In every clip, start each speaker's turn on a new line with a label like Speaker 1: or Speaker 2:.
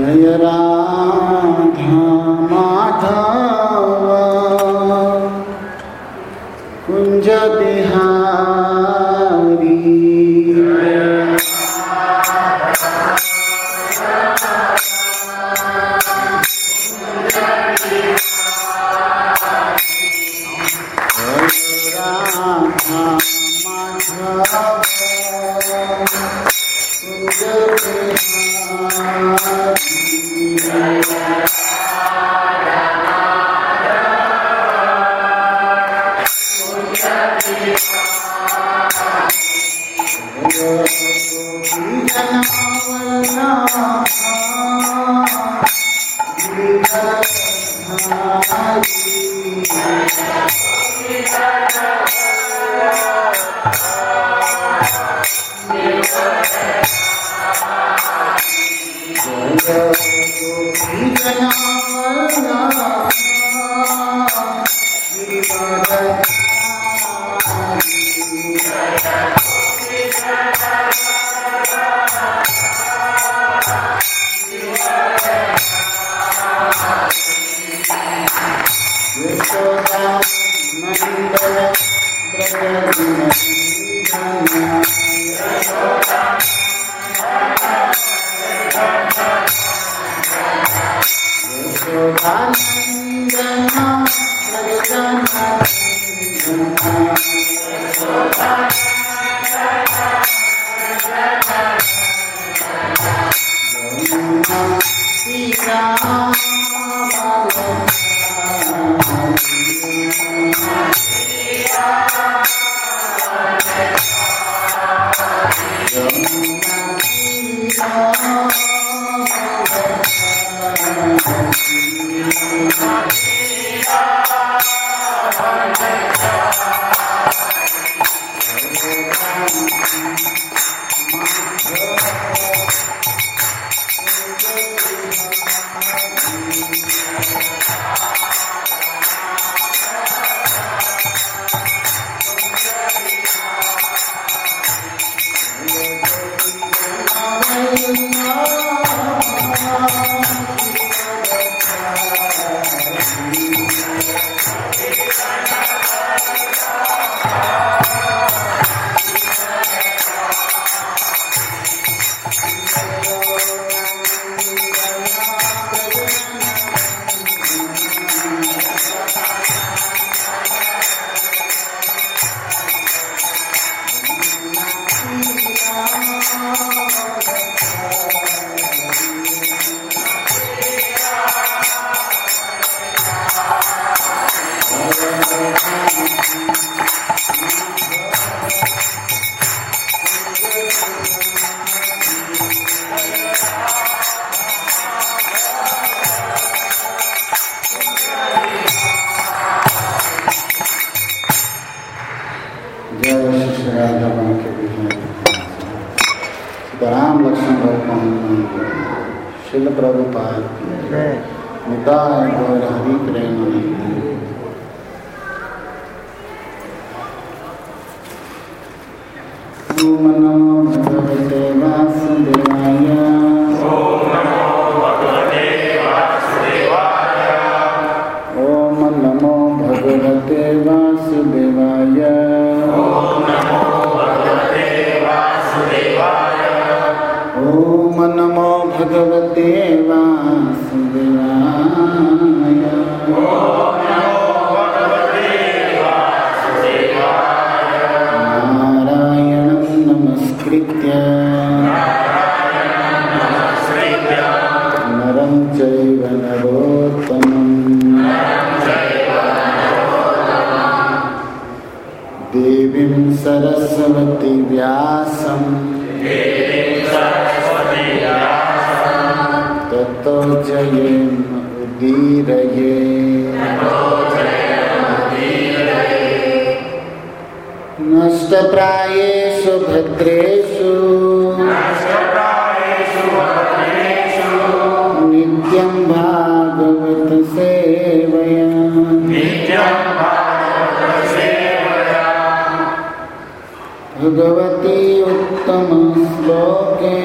Speaker 1: जय राधा माधव कुंज बिहारी भगवती उत्तम श्लोके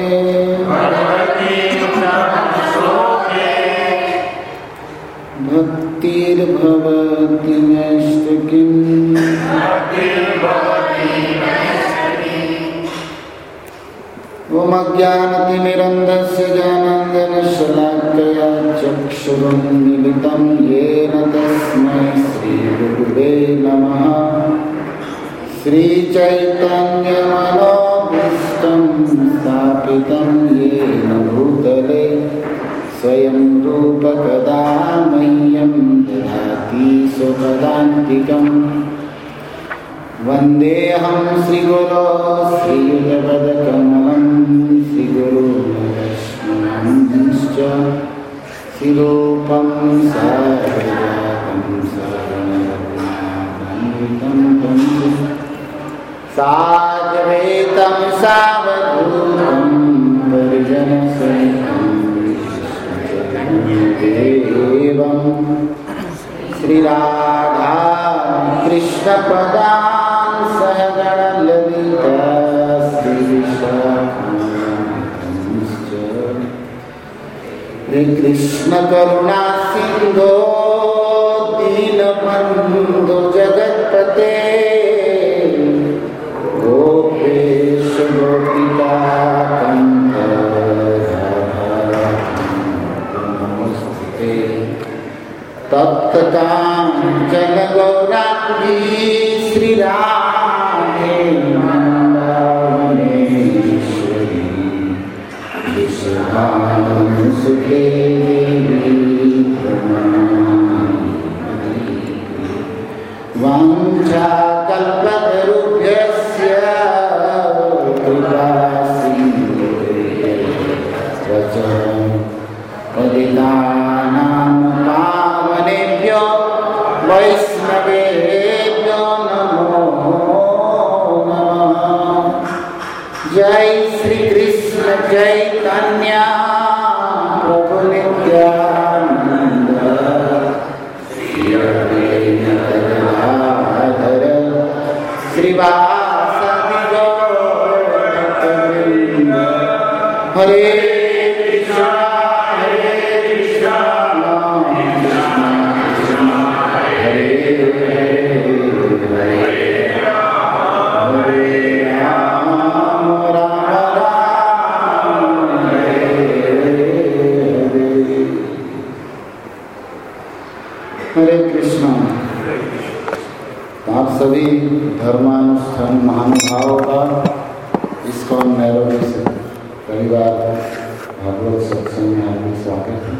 Speaker 1: भक्तिर्भवति नैष्ठिकीम् ओम अज्ञानतिमिरन्धस्य ज्ञानाञ्जनशलाकया चक्षुरुन्मीलितं येन तस्मै श्रीगुरुवे नमः। श्रीचैतन्यमनोभीष्टं स्थापितं येन भूतले स्वयं रूप कदा मह्यं ददाति स्वपदान्तिकम्। वन्देऽहं श्रीगुरो श्रीयुतपदकमलं श्रीगुरुवैष्णवंश्च श्रीरूपं साग्रजातं शरणं साद्वैतं सावधूतं परिजनसहितं देवं श्रीराधा कृष्णपदां सहगणललिता श्रीविशाखांश्च हे कृष्णकरुणा सिन्धो दीनबन्धो जगत्पते गोपेश गोपिका कान्त नमस्ते तप्त कांचन गौरांगी श्रीराधे वृंदावनेश्वरी विश्वानुसुते वाञ्छाकल्पतरुभ्यश्च कृपासिन्धुभ्यश्च पतितानां पावनेभ्यो वैष्णवेभ्यो नमो नमः। जय श्री कृष्ण चैतन्य प्रभु नित्यानंद श्री अद्वैत गदाधर श्रीवासदि गौरभक्तवृंद। हरे कृष्णा हरे कृष्णा। आप सभी धर्मानुष्ठान महानुभावों का इस्कॉन नैरोबी से परिवार भागवत सत्संग में हार्दिक स्वागत है।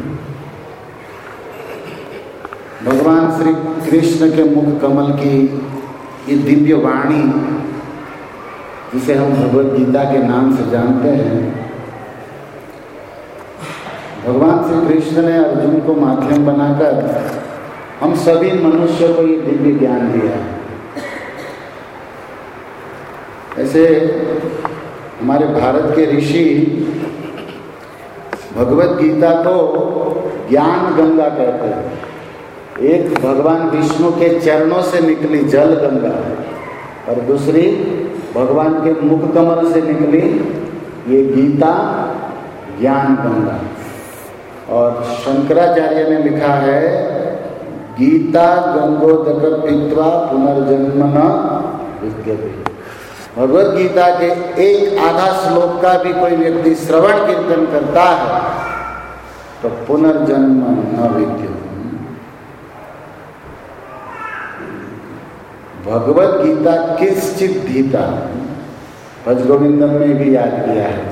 Speaker 1: भगवान श्री कृष्ण के मुख कमल की ये दिव्य वाणी जिसे हम भगवत गीता के नाम से जानते हैं, भगवान श्री कृष्ण ने अर्जुन को माध्यम बनाकर हम सभी मनुष्य को ये दिव्य ज्ञान दिया। ऐसे हमारे भारत के ऋषि भगवत गीता को ज्ञान गंगा कहते हैं। एक भगवान विष्णु के चरणों से निकली जल गंगा और दूसरी भगवान के मुख कमल से निकली ये गीता ज्ञान गंगा। और शंकराचार्य ने लिखा है गीता गंगोदक पीत्वा पुनर्जन्म न विद्यते। भगवत गीता के एक आधा श्लोक का भी कोई व्यक्ति श्रवण कीर्तन करता है तो पुनर्जन्म न विद्यते। भगवत गीता किसचित गीता भज गोविंदम में भी याद किया है।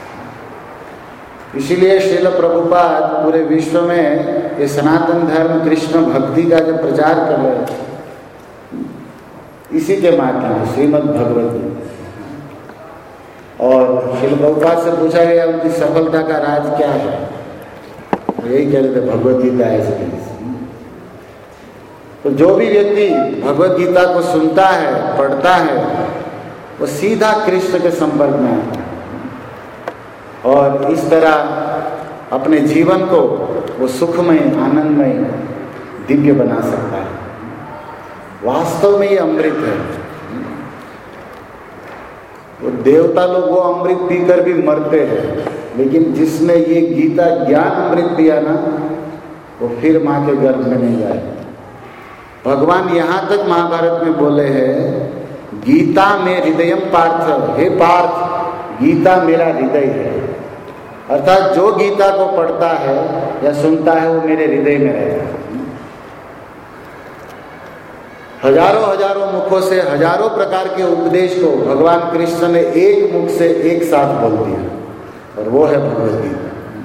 Speaker 1: इसीलिए श्रील प्रभुपाद पूरे विश्व में ये सनातन धर्म कृष्ण भक्ति का जो प्रचार कर रहे हैं इसी के माध्यम से श्रीमद् भगवत गीता। और श्रील प्रभुपाद से पूछा गया उनकी सफलता का राज क्या है, यही कह रहे थे भगवत गीता ऐसे। तो जो भी व्यक्ति भगवत गीता को सुनता है पढ़ता है वो सीधा कृष्ण के संपर्क में आता है और इस तरह अपने जीवन को वो सुखमय आनंदमय दिव्य बना सकता है। वास्तव में ये अमृत है। वो देवता लोग वो अमृत पीकर भी मरते हैं, लेकिन जिसने ये गीता ज्ञान अमृत पिया ना, वो फिर माँ के गर्भ में नहीं जाए। भगवान यहाँ तक महाभारत में बोले हैं, गीता में हृदयम पार्थ, हे पार्थ गीता मेरा हृदय है। अर्थात जो गीता को पढ़ता है या सुनता है वो मेरे हृदय में रहता है। हजारों हजारों मुखों से हजारों प्रकार के उपदेश को भगवान कृष्ण ने एक मुख से एक साथ बोल दिया, और वो है भगवद गीता।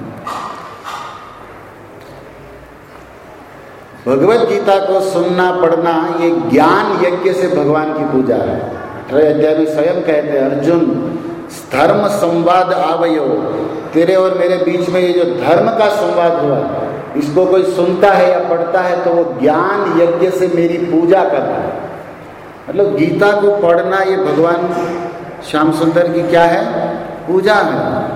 Speaker 1: भगवद गीता को सुनना पढ़ना ये ज्ञान यज्ञ से भगवान की पूजा है। 18वें अध्याय में स्वयं कहते हैं, अर्जुन धर्म संवाद आवयो, तेरे और मेरे बीच में ये जो धर्म का संवाद हुआ, इसको कोई सुनता है या पढ़ता है तो वो ज्ञान यज्ञ से मेरी पूजा कर रहा है। मतलब गीता को पढ़ना ये भगवान श्याम सुंदर की क्या है? पूजा है।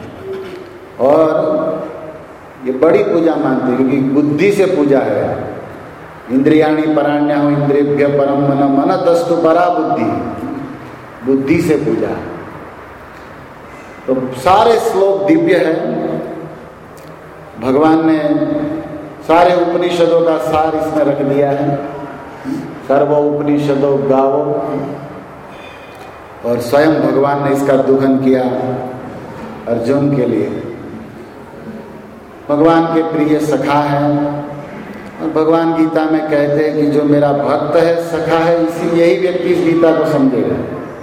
Speaker 1: और ये बड़ी पूजा मानते हैं क्योंकि बुद्धि से पूजा है। इंद्रियाणि पराण्या हो इंद्रियभ्य परम मन, मन तस्तु परा बुद्धि, बुद्धि से पूजा है। तो सारे श्लोक दिव्य है। भगवान ने सारे उपनिषदों का सार इसमें रख दिया है। सर्व उपनिषदों गावो, और स्वयं भगवान ने इसका दुहन किया अर्जुन के लिए। भगवान के प्रिय सखा है, और भगवान गीता में कहते हैं कि जो मेरा भक्त है, सखा है, इसी यही व्यक्ति इस गीता को समझेगा।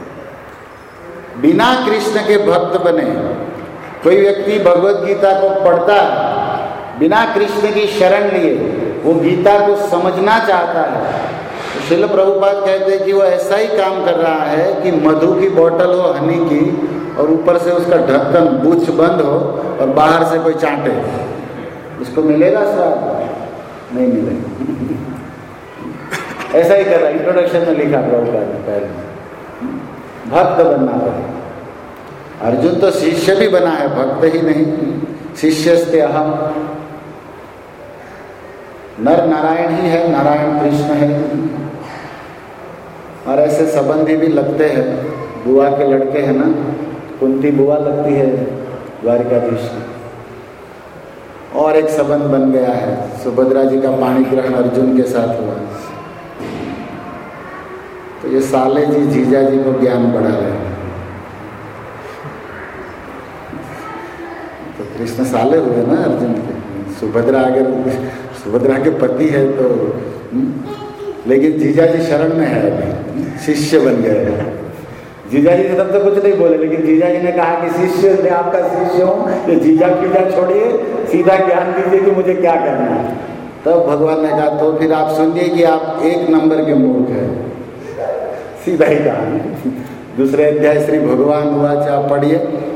Speaker 1: बिना कृष्ण के भक्त बने कोई व्यक्ति भगवत गीता को पढ़ता है, बिना कृष्ण की शरण लिए वो गीता को समझना चाहता है, तो श्रील प्रभुपाद कहते हैं कि वो ऐसा ही काम कर रहा है कि मधु की बोतल हो हनी की, और ऊपर से उसका ढक्कन बुच बंद हो और बाहर से कोई चाटे, उसको मिलेगा स्वाद? नहीं मिलेगा। ऐसा ही कर रहा है। इंट्रोडक्शन में लिखा प्रभुपाद ने पहले, भक्त बनना पड़ेगा। अर्जुन तो शिष्य भी बना है, भक्त ही नहीं। शिष्यस्ते अहम, नर नारायण ही है, नारायण कृष्ण है। और ऐसे संबंधी भी लगते हैं। बुआ के लड़के हैं ना, कुंती बुआ लगती है द्वारिकाधीश की। और एक संबंध बन गया है, सुभद्रा जी का पाणी ग्रहण अर्जुन के साथ हुआ। तो ये साले जी जीजा जी को ज्ञान बढ़ा रहे हैं। तो कृष्ण साले हुए ना अर्जुन के। सुभद्रा अगर सुभद्रा के पति है तो लेकिन जीजा जी शरण में है, अभी शिष्य बन गए। जीजा जी ने तब तो कुछ नहीं बोले, लेकिन जीजा जी ने कहा कि शिष्य, मैं आपका शिष्य हूँ, ये जीजा पीजा छोड़िए, सीधा ज्ञान दीजिए कि मुझे क्या करना है। तब भगवान ने कहा तो फिर आप सुनिए कि आप एक नंबर के मूर्ख हैं। सीधा ही कहा। दूसरे अध्याय श्री भगवान हुआ, आप पढ़िए।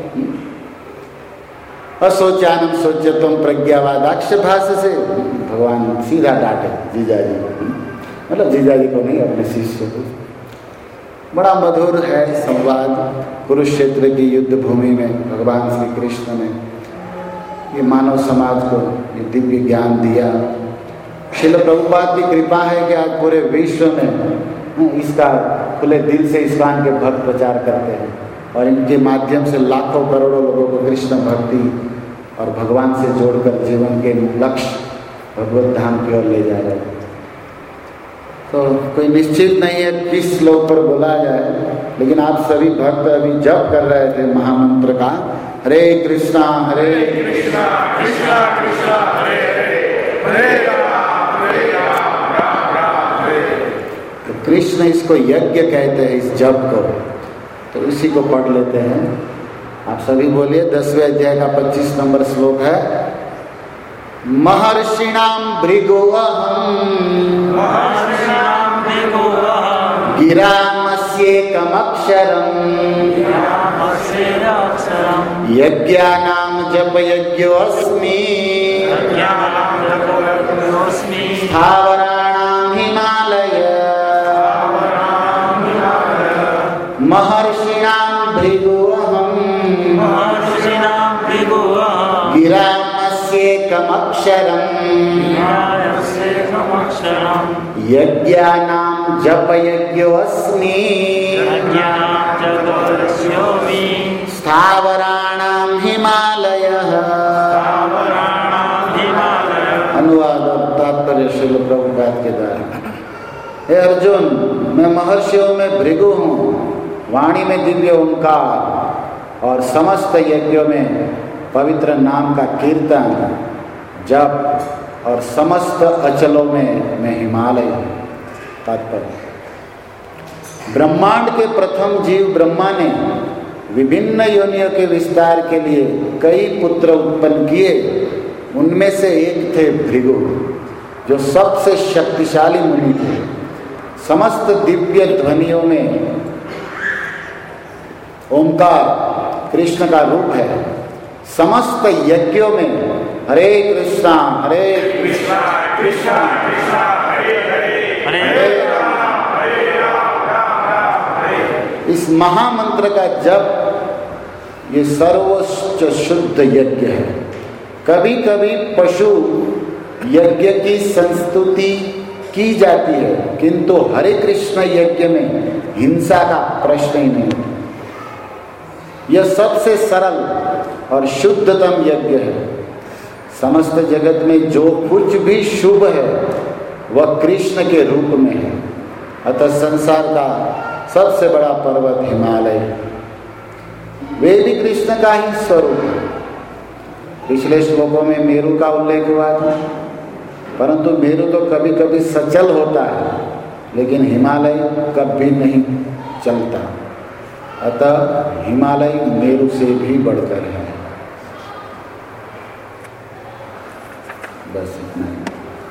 Speaker 1: असोचानम सोचतम प्रज्ञावादाक्ष भाष्य से भगवान सीधा डांटे जीजा जी को, मतलब जीजा जी को नहीं, अपने शिष्य को। बड़ा मधुर है संवाद। कुरुक्षेत्र की युद्ध भूमि में भगवान श्री कृष्ण ने ये मानव समाज को ये दिव्य ज्ञान दिया। श्रील प्रभुपाद की कृपा है कि आज पूरे विश्व में इसका खुले दिल से इस्कान के भक्त प्रचार करते हैं, और इनके माध्यम से लाखों करोड़ों लोगों को कृष्ण भक्ति और भगवान से जोड़कर जीवन के लक्ष्य भगवत धाम की ओर ले जा रहे हैं। तो कोई निश्चित नहीं है किस श्लोक पर बोला जाए, लेकिन आप सभी भक्त अभी जप कर रहे थे महामंत्र का, हरे कृष्णा कृष्णा कृष्णा हरे हरे, हरे राम राम हरे। तो कृष्ण इसको यज्ञ कहते हैं, इस जप को। तो इसी को पढ़ लेते हैं। आप सभी बोलिए। 10वें अध्याय का 25 नंबर श्लोक है, महर्षिणाम भृगोऽहम् गिरामस्येकमक्षरम् यज्ञानां जपयज्ञोऽस्मि स्थावराणां हिमालय महर्षिणां भृगोऽहम् गिरामस्येकमक्षरम् यज्ञानां जपयज्ञोऽस्मि महर्षियों में भृगु हूँ, वाणी में दिव्य ओंकार और समस्त यज्ञों में पवित्र नाम का कीर्तन जप और समस्त अचलों में मैं हिमालय हूँ। तात्पर्य, ब्रह्मांड के प्रथम जीव ब्रह्मा ने विभिन्न योनियों के विस्तार के लिए कई पुत्र उत्पन्न किए। उनमें से एक थे भृगु, जो सबसे शक्तिशाली मुनि थे। समस्त दिव्य ध्वनियों में ओंकार कृष्ण का रूप है। समस्त यज्ञों में हरे कृष्णा कृष्णा कृष्णा हरे हरे हरे राम। इस महामंत्र का जप ये सर्वोच्च शुद्ध यज्ञ है। कभी कभी पशु यज्ञ की संस्तुति की जाती है, किंतु हरे कृष्ण यज्ञ में हिंसा का प्रश्न ही नहीं। यह सबसे सरल और शुद्धतम यज्ञ है। समस्त जगत में जो कुछ भी शुभ है वह कृष्ण के रूप में है। अतः संसार का सबसे बड़ा पर्वत हिमालय वे भी कृष्ण का ही स्वरूप है। पिछले श्लोकों में मेरु का उल्लेख हुआ था, परंतु मेरु तो कभी कभी सचल होता है, लेकिन हिमालय कभी नहीं चलता। अतः हिमालय मेरु से भी बढ़कर है। बस इतना ही।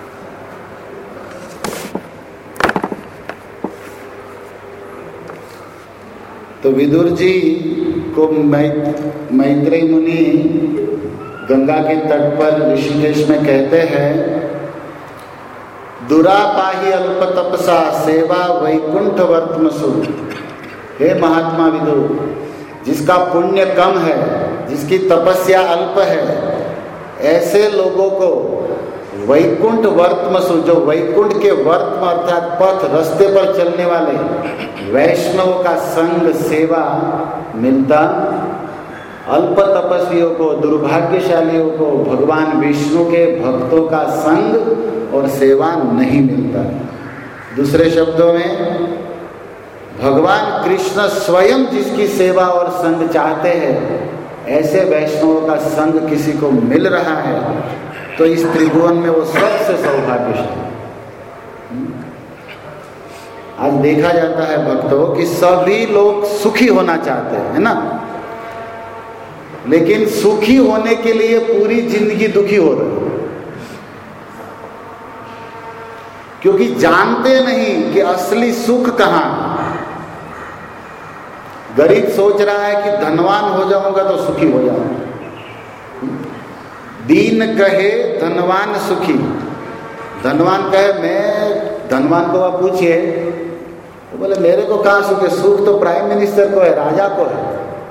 Speaker 1: तो विदुर जी को मैत्रेय मुनि गंगा के तट पर ऋषिकेश में कहते हैं, दुरापाही अल्प तपसा सेवा वैकुंठ वर्तमसु। हे महात्मा विदुर, जिसका पुण्य कम है, जिसकी तपस्या अल्प है, ऐसे लोगों को वैकुंठ वर्तमसु, जो वैकुंठ के वर्तम अर्थात पथ रास्ते पर चलने वाले वैष्णवों का संग सेवा मिलता। अल्प तपस्वियों को, दुर्भाग्यशालियों को भगवान विष्णु के भक्तों का संग और सेवा नहीं मिलता। दूसरे शब्दों में, भगवान कृष्ण स्वयं जिसकी सेवा और संग चाहते हैं, ऐसे वैष्णवों का संग किसी को मिल रहा है तो इस त्रिभुवन में वो सबसे सौभाग्यशाली। आज देखा जाता है भक्तों कि सभी लोग सुखी होना चाहते हैं, है ना, लेकिन सुखी होने के लिए पूरी जिंदगी दुखी हो रहे हैं, क्योंकि जानते नहीं कि असली सुख कहाँ है। गरीब सोच रहा है कि धनवान हो जाऊंगा तो सुखी हो जाऊंगा। दीन कहे धनवान सुखी, धनवान कहे मैं, धनवान को आप पूछिए तो बोले मेरे को कहाँ सुख है, सुख तो प्राइम मिनिस्टर को है, राजा को है।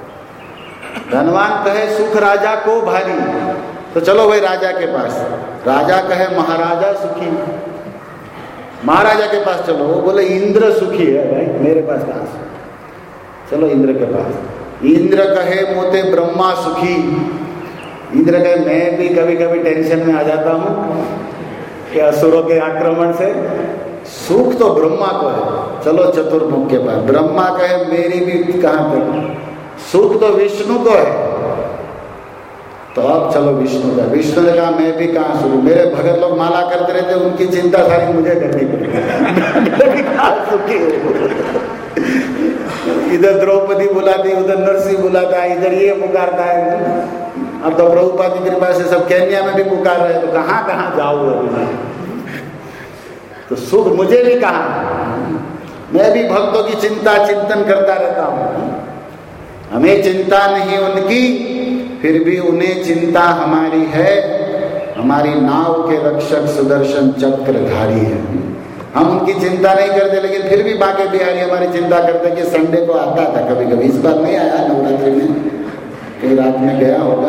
Speaker 1: धनवान कहे सुख राजा को भारी, तो चलो भाई राजा के पास। राजा कहे महाराजा सुखी, महाराजा के पास चलो। वो बोले इंद्र सुखी है, भाई मेरे पास कहाँ सुख, चलो इंद्र के पास। इंद्र कहे मोते ब्रह्मा सुखी, इंद्र कहे मैं भी कभी कभी टेंशन में आ जाता हूँ कि असुरों के आक्रमण से, सुख तो ब्रह्मा को है, चलो चतुर्मुख के पास। ब्रह्मा कहे मेरी भी कहाँ तक, सुख तो विष्णु को है, तो अब चलो विष्णु का। विष्णु ने कहा मैं भी कहाँ सुखी, मेरे भगत लोग माला करते रहते, उनकी चिंता सारी मुझे करनी पड़ेगी, सुखी इधर द्रौपदी बुलाती, उधर नरसिंह बुलाता है, इधर ये पुकारता है। अब तो प्रभुपाद की कृपा से सब केन्या में भी पुकार रहे, तो कहाँ कहाँ जाऊँ अभी। तो सुख मुझे भी कहाँ, मैं भी भक्तों की चिंता चिंतन करता रहता हूँ। हमें चिंता नहीं उनकी, फिर भी उन्हें चिंता हमारी है। हमारी नाव के रक्षक सुदर्शन चक्रधारी है। हम उनकी चिंता नहीं करते, लेकिन फिर भी बाके बिहारी हमारी चिंता करते कि संडे को आता था, कभी कभी। इस बार नहीं आया नवरात्रि में, कई रात में गया होगा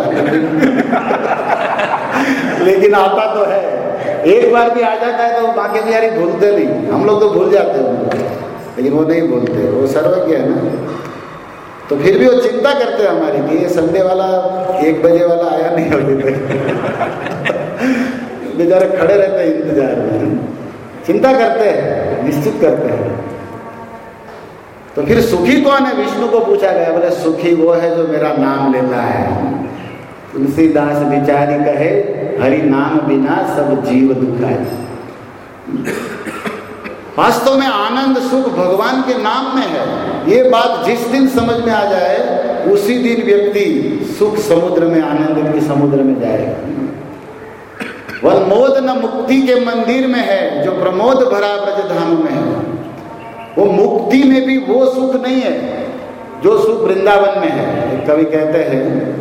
Speaker 1: लेकिन आता तो है। एक बार भी आ जाता है तो बाके बिहारी भूलते नहीं। हम लोग तो भूल जाते हैं, लेकिन वो नहीं भूलते, वो सर्वज्ञ है ना। तो फिर भी वो चिंता करते हैं हमारी कि ये संडे वाला 1 बजे वाला आया नहीं अभी तक बेचारे खड़े रहते हैं इंतजार में, चिंता करते हैं, निश्चित करते हैं। तो फिर सुखी कौन है? विष्णु को पूछा गया। बोले सुखी वो है जो मेरा नाम लेता है। तुलसीदास बिचारी कहे हरि नाम बिना सब जीव दुखाए। वास्तव में आनंद सुख भगवान के नाम में है। ये बात जिस दिन समझ में आ जाए उसी दिन व्यक्ति सुख समुद्र में, आनंद के समुद्र में जाएगा। वह मोद न मुक्ति के मंदिर में है जो प्रमोद भरा ब्रज धाम में है। वो मुक्ति में भी वो सुख नहीं है जो सुख वृंदावन में है। एक कवि कहते हैं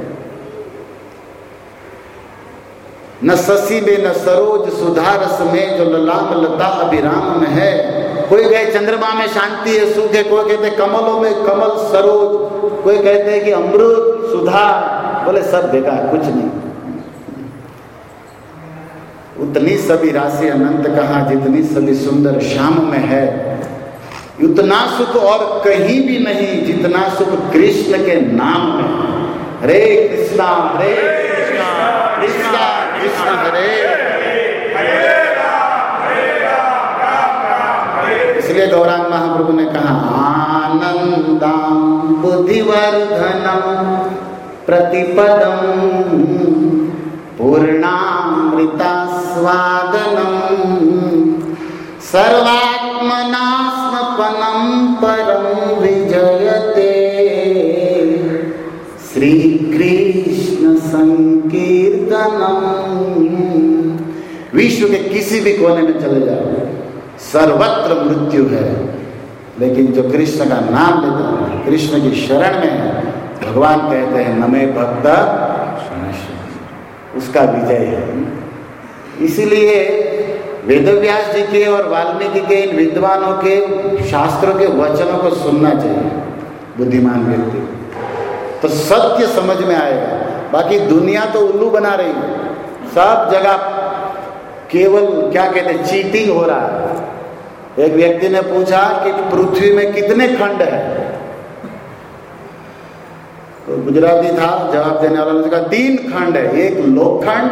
Speaker 1: न शशि में न सरोज सुधारस में जो ललाम लता अभिराम में है। कोई कहे चंद्रमा में शांति है, सुख है, कोई कहते कमलों में कमल सरोज, कोई कहते हैं कि अमृत सुधा। बोले सब बेकार, कुछ नहीं। उतनी सभी राशि अनंत कहाँ जितनी सभी सुंदर श्याम में है। उतना सुख और कहीं भी नहीं जितना सुख कृष्ण के नाम में। हरे कृष्णा कृष्णा कृष्ण हरे। इसलिए गौरांग महाप्रभु ने कहा आनंदम बुद्धिवर्धनम प्रतिपदम पूर्णामृता स्वादनम सर्वात्मनास्मपनम परम विजयते श्री कृष्ण संकीर्तनम। विश्व के किसी भी कोने में चले जाओ सर्वत्र मृत्यु है, लेकिन जो कृष्ण का नाम लेता है, कृष्ण की शरण में है, भगवान कहते हैं नमे भक्त उसका विजय है। इसीलिए वेदव्यास जी के और वाल्मीकि के, इन विद्वानों के शास्त्रों के वचनों को सुनना चाहिए बुद्धिमान व्यक्ति, तो सत्य समझ में आएगा। बाकी दुनिया तो उल्लू बना रही है, सब जगह केवल क्या कहते हैं चीटिंग हो रहा है। एक व्यक्ति ने पूछा कि पृथ्वी में कितने खंड है, तो गुजराती था, जवाब देने वाला ने कहा 3 खंड है। एक लोकखंड,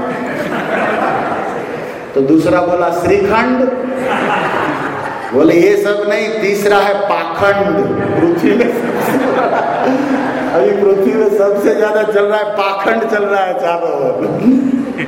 Speaker 1: तो दूसरा बोला श्रीखंड, बोले ये सब नहीं, तीसरा है पाखंड। पृथ्वी में अभी पृथ्वी में सबसे ज्यादा चल रहा है पाखंड, चल रहा है चारों ओर।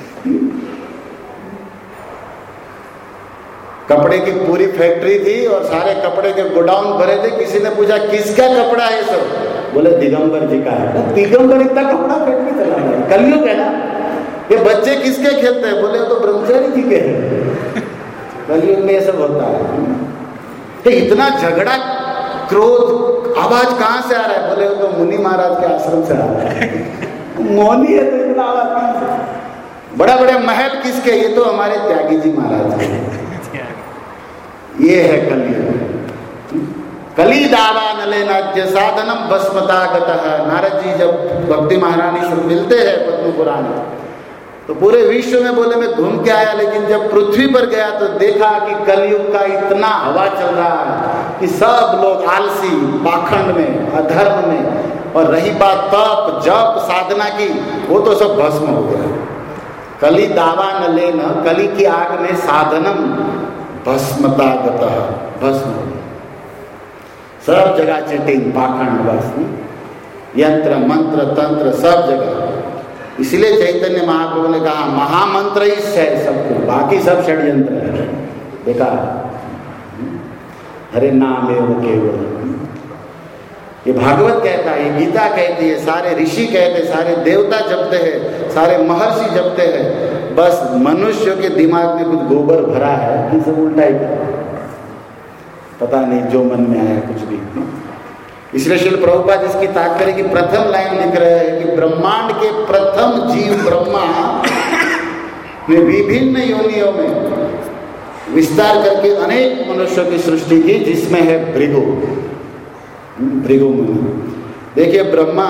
Speaker 1: कपड़े की पूरी फैक्ट्री थी और सारे कपड़े के गोडाउन भरे थे। किसी ने पूछा किसका कपड़ा है सब, बोले दिगंबर जी का है। दिगंबर इतना कपड़ा फैक्ट्री चला रहा है, कलयुग है ना। ये बच्चे किसके खेलते हैं, बोले तो ब्रह्मचारी जी के हैं। कलयुग में ये सब होता है। तो इतना झगड़ा, क्रोध, आवाज कहाँ से आ रहा है, बोले तो मुनि महाराज के आश्रम से आ रहा है। मौनी है तो इतना आवाज कहाँ से। बड़ा बड़े महल किसके, ये तो हमारे त्यागी जी महाराज के। ये है कलयुग। कली दावा न लेना साधनम भस्मतागत है। नारद जी जब भक्ति महारानी से मिलते हैं पद्म पुराण में, तो पूरे विश्व में बोले मैं घूम के आया, लेकिन जब पृथ्वी पर गया तो देखा कि कलयुग का इतना हवा चल रहा है कि सब लोग आलसी, पाखंड में, अधर्म में, और रही बात तप जप साधना की, वो तो सब भस्म हो गया। कली दावा न लेना, कली की आग में साधनम भस्मतागत, भस्म हो गया। सब जगह चीटिंग, पाखंड, बस यंत्र मंत्र तंत्र सब जगह। इसलिए चैतन्य महाप्रभु ने कहा महामंत्र ही है सबको, बाकी सब षड्यंत्र है, बेकार। हरे नाम एवं केवल, ये भागवत कहता है, ये गीता कहती है, सारे ऋषि कहते, सारे देवता जपते हैं, सारे महर्षि जपते हैं। बस मनुष्य के दिमाग में कुछ गोबर भरा है कि सब उल्टा ही पता नहीं, जो मन में आया कुछ भी। इसलिए श्रील प्रभुपाद इसकी तात्पर्य की प्रथम लाइन लिख रहे हैं कि ब्रह्मांड के प्रथम जीव ब्रह्मा ने विभिन्न योनियों में विस्तार करके अनेक मनुष्यों की सृष्टि की, जिसमें है भृगु, भृगु मुनि। देखिए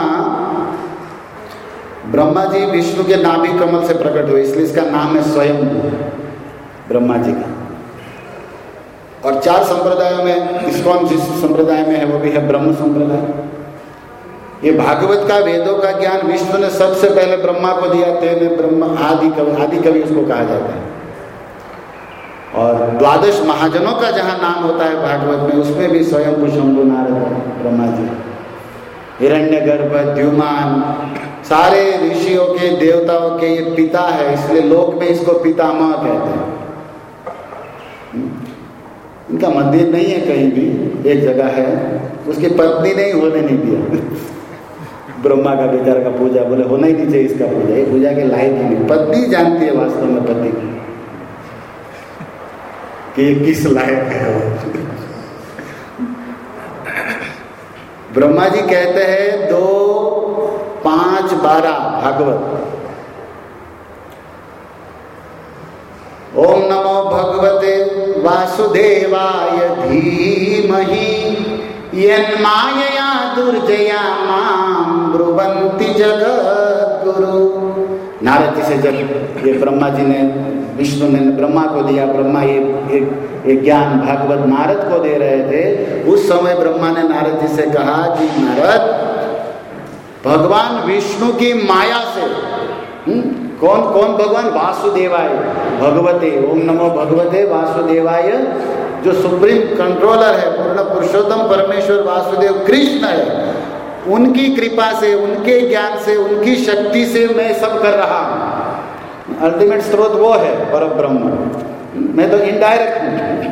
Speaker 1: ब्रह्मा जी विष्णु के नाभि कमल से प्रकट हुए, इसलिए इसका नाम है स्वयं ब्रह्मा जी का। और 4 संप्रदायों में, इस्कॉन जिस संप्रदाय में है वो भी है ब्रह्म संप्रदाय। ये भागवत का, वेदों का ज्ञान विष्णु ने सबसे पहले ब्रह्मा को दिया। तेने ब्रह्म आदि कवि उसको कहा जाता है। और द्वादश महाजनों का जहाँ नाम होता है भागवत में, उसमें भी स्वयं शंभु नारद ब्रह्मा जी, हिरण्यगर्भ, द्युमान, सारे ऋषियों के देवताओं के ये पिता है, इसलिए लोक में इसको पितामह कहते हैं। इनका मंदिर नहीं है कहीं भी, एक जगह है, उसकी पत्नी ने ही होने नहीं दिया। ब्रह्मा का बेचारा का पूजा, बोले होना ही नहीं चाहिए इसका पूजा, ये पूजा के लायक ही नहीं। पत्नी जानती है वास्तव में पति कि ये किस लायक है। ब्रह्मा जी कहते हैं 2, 5, 12 भागवत, ओम नमो भगवते वासुदेवाय धीमहि यन्मायया दुर्जया मां ब्रुवन्ति जगद्गुरु। नारद जी से जब ये ब्रह्मा जी ने, विष्णु ने ब्रह्मा को दिया, ब्रह्मा ये ज्ञान भागवत नारद को दे रहे थे, उस समय ब्रह्मा ने नारद जी से कहा कि नारद, भगवान विष्णु की माया से कौन कौन भगवान? वासुदेवाय भगवते, ओम नमो भगवते वासुदेवाय, जो सुप्रीम कंट्रोलर है, पूर्ण पुरुषोत्तम परमेश्वर वासुदेव कृष्ण है, उनकी कृपा से, उनके ज्ञान से, उनकी शक्ति से मैं सब कर रहा हूं। अल्टीमेट स्रोत वो है परब्रह्म, मैं तो इनडायरेक्ट हूं।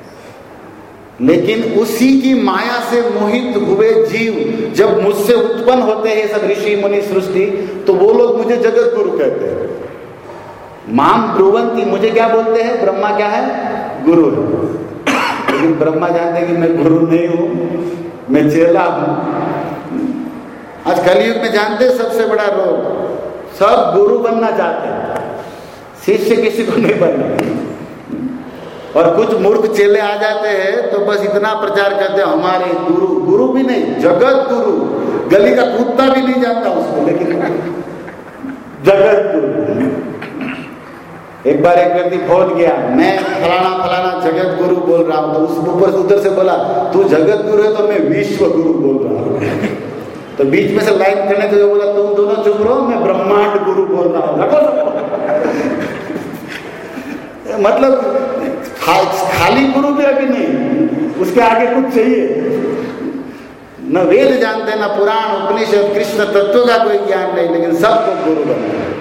Speaker 1: लेकिन उसी की माया से मोहित हुए जीव जब मुझसे उत्पन्न होते हैं, सब ऋषि मुनि सृष्टि, तो वो लोग मुझे जगत गुरु कहते हैं। माम ब्रुवंती, मुझे क्या बोलते हैं? ब्रह्मा क्या है? गुरु है। लेकिन ब्रह्मा जानते हैं कि मैं गुरु नहीं हूं, मैं चेला हूं। आज कलयुग में जानते हैं सबसे बड़ा रोग, सब गुरु बनना चाहते हैं, शिष्य किसी को नहीं बनना। और कुछ मूर्ख चेले आ जाते हैं तो बस इतना प्रचार करते हैं हमारे गुरु, गुरु भी नहीं, जगत गुरु। गली का कुत्ता भी नहीं जानता उसको, लेकिन जगत गुरु। एक बार एक व्यक्ति बोल गया, मैं फलाना फलाना जगत गुरु बोल रहा हूं, तो उस ऊपर उधर से बोला, तू जगत गुरु है तो मैं विश्व गुरु बोल रहा हूं। तो बीच में से लाइन करने के बोला, तुम दोनों चुप रहो, मैं ब्रह्मांड गुरु बोल रहा हूं। मतलब खाली गुरु भी अभी नहीं, उसके आगे कुछ चाहिए। न वेद जानते, न पुराण उपनिषद कृष्ण तत्व का कोई ज्ञान नहीं, लेकिन सबको गुरु बनना है।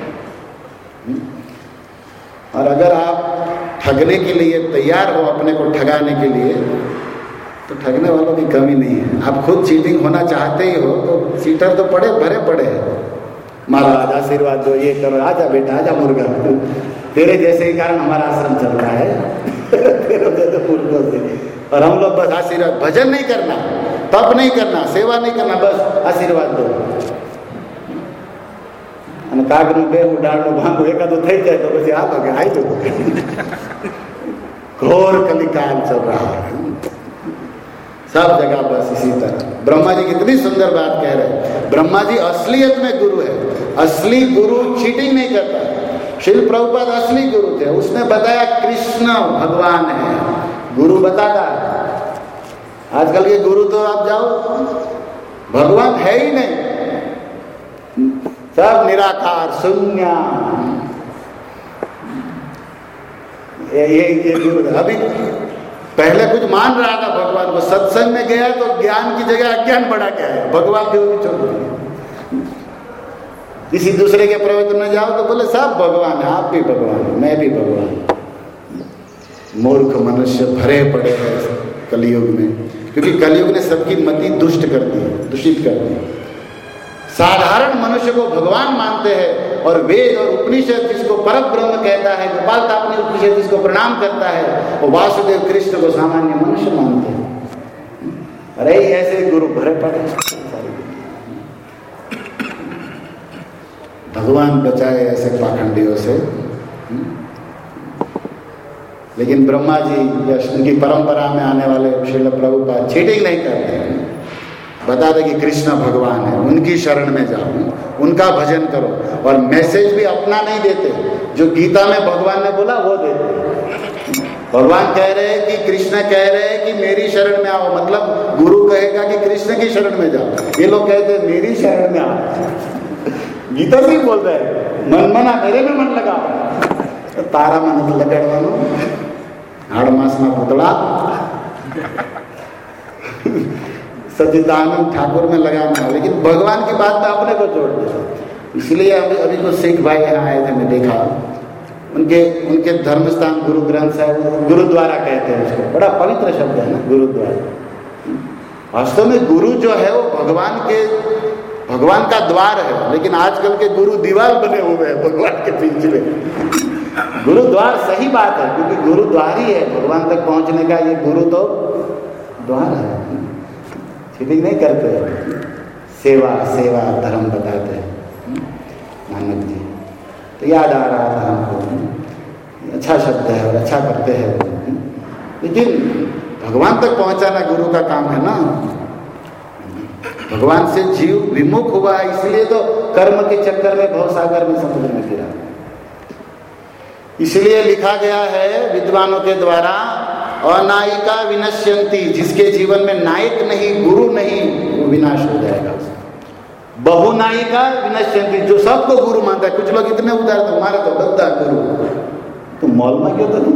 Speaker 1: और अगर आप ठगने के लिए तैयार हो, अपने को ठगाने के लिए, तो ठगने वालों की कमी नहीं है। आप खुद चीटिंग होना चाहते ही हो तो चीटर तो पड़े भरे पड़े हैं। महाराज आशीर्वाद दो, ये करो, आजा बेटा आजा मुर्गा, तेरे जैसे ही कारण हमारा आश्रम चल रहा है। और हम लोग बस आशीर्वाद, भजन नहीं करना, तप नहीं करना, सेवा नहीं करना, बस आशीर्वाद दो। અને કાગનું બેવું ડાળનું ભાંગું એકાદું થઈ જાય તો પછી આ ભાગે આવી જવું। घोर कलिकाल चल रहा है सब जगह, बस इसी तरह। ब्रह्मा जी कितनी सुंदर बात कह रहे हैं। ब्रह्मा जी असलियत में गुरु है, असली गुरु चीटिंग नहीं करता। श्रील प्रभुपाद असली गुरु थे, उसने बताया कृष्ण भगवान है, गुरु बताता है। आजकल के गुरु तो आप जाओ, भगवान है ही नहीं, सब निराकार शून्य। ये गुरु अभी पहले कुछ मान रहा था भगवान को, सत्संग में गया तो ज्ञान की जगह अज्ञान बढ़ा क्या है, भगवान के भी छोड़। किसी दूसरे के प्रवचन में जाओ तो बोले सब भगवान है, आप भी भगवान, मैं भी भगवान। मूर्ख मनुष्य भरे पड़े हैं कलयुग में, क्योंकि कलयुग ने सबकी मति दुष्ट कर दी, दूषित कर दी। साधारण मनुष्य को भगवान मानते हैं, और वेद और उपनिषद जिसको परब्रह्म कहता है, गोपाल तापनी उपनिषद जिसको प्रणाम करता है, वो वासुदेव कृष्ण को सामान्य मनुष्य मानते हैं। अरे ऐसे गुरु भरे पड़े। भगवान बचाए ऐसे पाखंडियों से। लेकिन ब्रह्मा जी या उनकी परंपरा में आने वाले श्रील प्रभुपाद चीटिंग नहीं करते हैं, बता दे कि कृष्ण भगवान है, उनकी शरण में जाओ, उनका भजन करो। और मैसेज भी अपना नहीं देते, जो गीता में भगवान ने बोला वो देते। भगवान कह रहे हैं कि कृष्ण कह रहे हैं कि मेरी शरण में आओ, मतलब गुरु कहेगा कि कृष्ण की शरण में जाओ। ये लोग कहते हैं मेरी शरण में आओ, गीता से ही बोल रहे हैं मन मना मेरे में मन लगाओ। तारा मन लगड़वानो हाड़ मासना पुतला सच्चिदानंद ठाकुर में लगाना, लेकिन भगवान की बात में अपने को जोड़ दिया। इसलिए अभी कुछ सिख भाई यहाँ आए थे, मैं देखा उनके धर्म स्थान गुरु ग्रंथ साहिब, गुरुद्वारा कहते हैं उसको, बड़ा पवित्र शब्द है ना गुरुद्वारा। वास्तव में गुरु जो है वो भगवान का द्वार है, लेकिन आजकल के गुरु दीवार बने हुए हैं भगवान के पीछे में। गुरुद्वार सही बात है, क्योंकि गुरुद्वार ही है भगवान तक पहुंचने का, ये गुरु तो द्वार है। चीटिंग नहीं करते, सेवा सेवा धर्म बताते हैं नानक जी। तो याद आ रहा था हमको, अच्छा शब्द है और अच्छा करते हैं, लेकिन भगवान तक पहुंचाना गुरु का काम है ना। भगवान से जीव विमुख हुआ, इसलिए तो कर्म के चक्कर में भवसागर में समुद्र में गिरा। इसलिए लिखा गया है विद्वानों के द्वारा, अनायिका विनश्यन्ति, जिसके जीवन में नायक नहीं गुरु नहीं वो विनाश हो जाएगा। बहुनायिका विनश्यन्ति, जो सबको गुरु मानता है। कुछ लोग इतने उदार तो हमारा तो बद्दा गुरु, तो मॉल में क्यों तो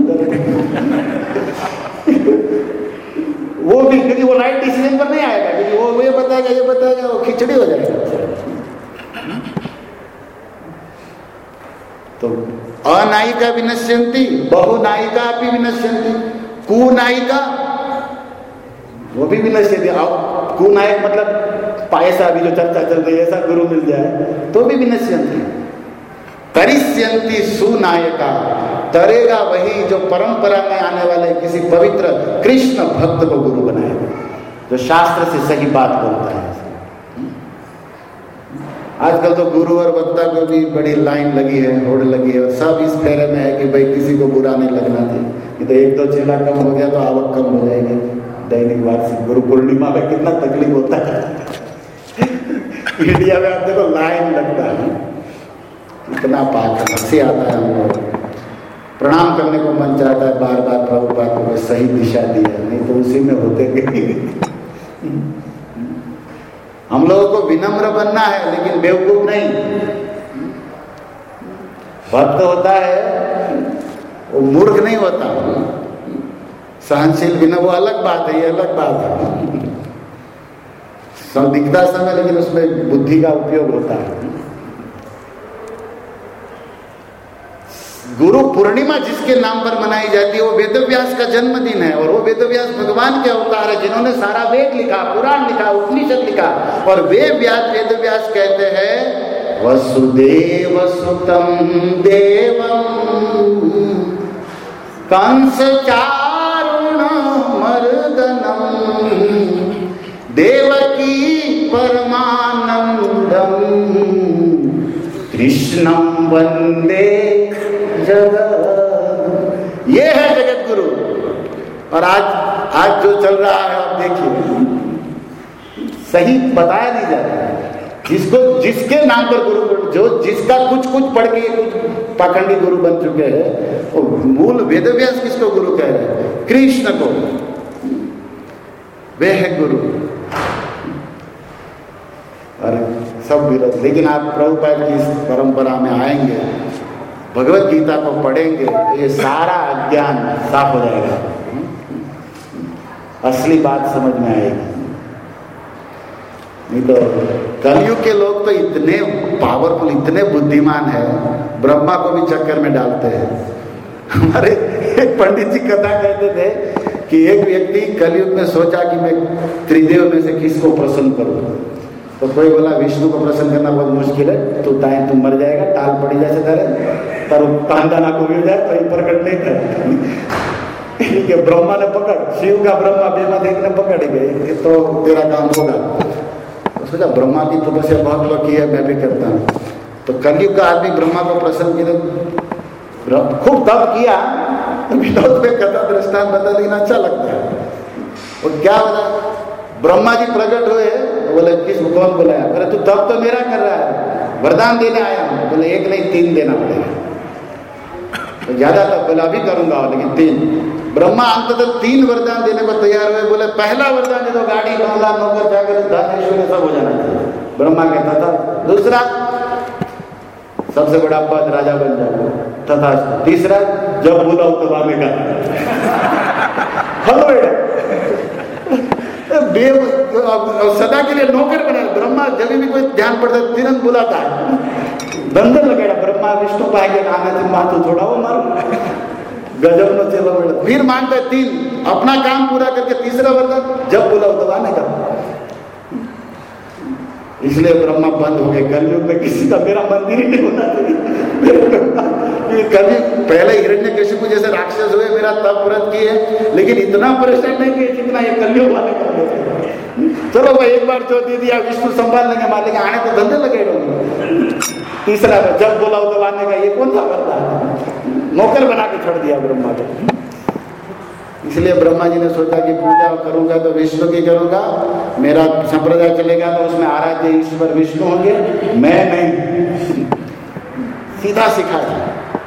Speaker 1: वो भी, क्योंकि वो राइट डिसीजन पर नहीं आएगा, क्योंकि वो ये बताएगा वो खिचड़ी हो जाएगा। तो अनायिका विनश्यन्ति, बहुनायिका अपि विनश्यन्ति, कुनायिका वो भी विनश्यन्ति। कुनायक मतलब ऐसा भी जो चर्चा चल रही है, ऐसा गुरु मिल जाए तो भी विनश्यन्ति। तरिष्यन्ति सुनायका, तरेगा वही जो परंपरा में आने वाले किसी पवित्र कृष्ण भक्त को गुरु बनाएगा, जो शास्त्र से सही बात बोलता है। आजकल तो गुरु और वक्ता को भी बड़ी लाइन लगी है, होड़ लगी है, और सब इस फेरे में है कि भाई किसी को बुरा नहीं लगना चाहिए। तो एक दो चेला कम हो गया तो आवक कम हो जाएगी। दैनिक वार्षिक गुरु पूर्णिमा में कितना तकलीफ होता है इंडिया में, आप देखो लाइन लगता है, इतना पाक हंसी आता है। हम लोग प्रणाम करने को मन चाहता है बार बार, प्रभुपाद को सही दिशा दी है, नहीं तो उसी में होते गए। हम लोगों को विनम्र बनना है, लेकिन बेवकूफ नहीं। भक्त होता है वो मूर्ख नहीं होता, सहनशील बिना, वो अलग बात है, ये अलग बात है। सब दिखता समय, लेकिन उसमें बुद्धि का उपयोग होता है। गुरु पूर्णिमा जिसके नाम पर मनाई जाती है वो वेदव्यास का जन्मदिन है, और वो वेदव्यास भगवान के अवतार है, जिन्होंने सारा वेद लिखा, पुराण लिखा, उपनिषद लिखा। और वेदव्यास कहते हैं वसुदेव सुतम देवम कंस चारुण मर्दनम देवकी परमानंदम कृष्णम वंदे जगत। ये है जगत गुरु। और आज जो चल रहा है आप देखिए, सही बताया नहीं जाता। जिसके नाम पर गुरु, जो जिसका कुछ पढ़ के कुछ पाखंडी गुरु बन चुके हैं, वो मूल वेदव्यास किसको गुरु कह रहे हैं? कृष्ण को। वे है गुरु। और सब विरोध। लेकिन आप प्रभुपाद की इस परंपरा में आएंगे, भगवत गीता को पढ़ेंगे, तो ये सारा अज्ञान साफ हो जाएगा, असली बात समझ में आएगी। नहीं तो कलयुग के लोग तो इतने पावरफुल, इतने बुद्धिमान है, ब्रह्मा को भी चक्कर में डालते हैं। हमारे एक पंडित जी कथा कहते थे कि एक व्यक्ति कलयुग में सोचा कि मैं त्रिदेव में से किसको प्रसन्न करूं। तो कोई बोला विष्णु को प्रसन्न करना बहुत मुश्किल है, तू मर जाएगा, टाल पड़ी जैसे तारू तांदाना को मिल जाए तो प्रकट नहीं था। ब्रह्मा ने पकड़, शिव का ब्रह्मा बेमदेव ने पकड़ गए, तो तेरा काम होगा। तो सोचा ब्रह्मा की तपस्या बहुत लोग की है, मैं भी करता हूँ। तो कलयुग का आदमी ब्रह्मा को प्रसन्न किया, खूब तप किया। विनोद में कथा दृष्टांत बता, लेकिन अच्छा लगता है। और क्या बोला, ब्रह्मा जी प्रकट हुए, बोले किस कौन बुलाया? अरे तू तप तो मेरा कर रहा है, वरदान देने आया हूँ। बोले एक नहीं 3 देना पड़ेगा। तो ज्यादा तप, बोला अभी करूंगा, लेकिन 3। ब्रह्मा अंततः 3 वरदान देने को तैयार हुए। बोले पहला वरदान दे दो, गाड़ी बंगला नौकर चाकर धन ऐश्वर्य सब हो जाना चाहिए। ब्रह्मा कहता था। दूसरा, सबसे बड़ा पद राजा बन जाओ, तथा तीसरा जब बुलाओ तब आने का। हेलो देव सदा के लिए नौकर बना। ब्रह्मा जब भी कोई ध्यान पड़ता है तुरंत बुलाता है। बंधन लगेगा ब्रह्मा विष्णु पाएंगे आना तुम माथो छोड़ा वो मारो गजब न चलो बेटा। फिर मानता है 3 अपना काम पूरा करके तीसरा वरदान जब बुलाओ तब आने का। इसलिए ब्रह्मा बंद हो गए। कलयुग में किसी का मेरा मंदिर ही नहीं होना चाहिए। कभी पहले हिरण्यकशिपु जैसे राक्षस हुए मेरा तप व्रत किए, लेकिन इतना परेशान नहीं किए जितना ये कलयुग वाले कर देते। चलो भाई एक बार जो दे दिया विष्णु संभाल लेंगे, मान लेंगे, आने तो धंधे लगे लोग। तीसरा जब बुलाओ तब आने का, ये कौन सा वरदान? नौकर बना के छोड़ दिया ब्रह्मा को। इसलिए ब्रह्मा जी ने सोचा कि पूजा करूंगा तो विष्णु की करूंगा, मेरा संप्रदाय चलेगा तो उसमें आराध्य ईश्वर विष्णु होंगे, मैं नहीं। सीधा सिखाया।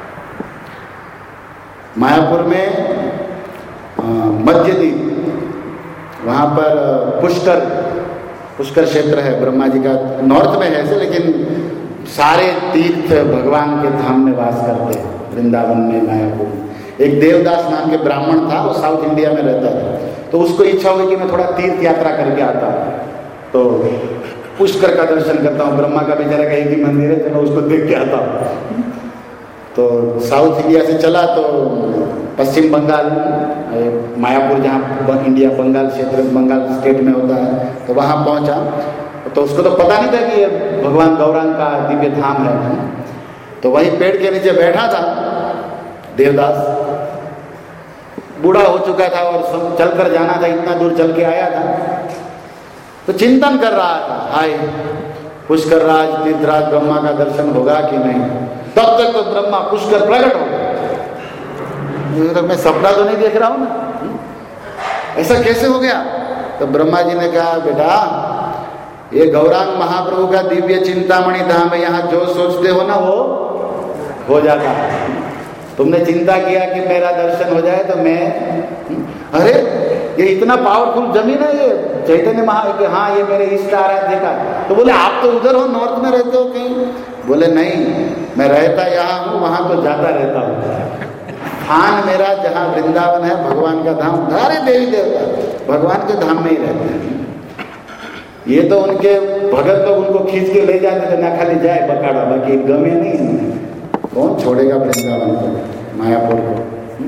Speaker 1: मायापुर में मध्यद्वीप, वहां पर पुष्कर क्षेत्र है ब्रह्मा जी का, नॉर्थ में है ऐसे, लेकिन सारे तीर्थ भगवान के धाम में वास करते हैं। वृंदावन में, मायापुर में एक देवदास नाम के ब्राह्मण था, वो साउथ इंडिया में रहता था। तो उसको इच्छा हुई कि मैं थोड़ा तीर्थ यात्रा करके आता हूँ, तो पुष्कर का दर्शन करता हूँ। ब्रह्मा का बेचारा का एक ही मंदिर है, चलो उसको देख के आता हूँ। तो साउथ इंडिया से चला तो पश्चिम बंगाल, मायापुर जहाँ इंडिया बंगाल क्षेत्र, बंगाल स्टेट में होता है, तो वहाँ पहुँचा। तो उसको तो पता नहीं था कि ये भगवान गौरांग का दिव्य धाम है। तो वहीं पेड़ के नीचे बैठा था देवदास, बूढ़ा हो चुका था और चलकर जाना था, इतना दूर चल के आया था। तो चिंतन कर रहा था, हाय पुष्कर राज तीर्थराज ब्रह्मा का दर्शन होगा कि नहीं। तब तक तो ब्रह्मा पुष्कर प्रकट हो गया। मैं सपना तो नहीं देख रहा हूं ना, ऐसा कैसे हो गया? तो ब्रह्मा जी ने कहा, बेटा ये गौरांग महाप्रभु का दिव्य चिंतामणि धाम है, यहाँ जो सोचते हो ना वो हो जाता है। तुमने चिंता किया कि मेरा दर्शन हो जाए तो मैं, अरे ये इतना पावरफुल जमीन है ये चैतन्य कि हाँ ये मेरे इष्ट आराध्य का। तो बोले आप तो उधर हो, नॉर्थ में रहते हो कहीं? बोले नहीं, मैं रहता यहाँ हूँ, वहां तो जाता रहता हूँ। स्थान मेरा जहाँ वृंदावन है, भगवान का धाम, सारे देवी देवता भगवान के धाम में ही रहते हैं। ये तो उनके भगत लोग उनको खींच के ले जाते थे, ना खाली जाए बकाड़ा, बाकी गमे नहीं। कौन छोड़ेगा वृंदावन को, मायापुर को?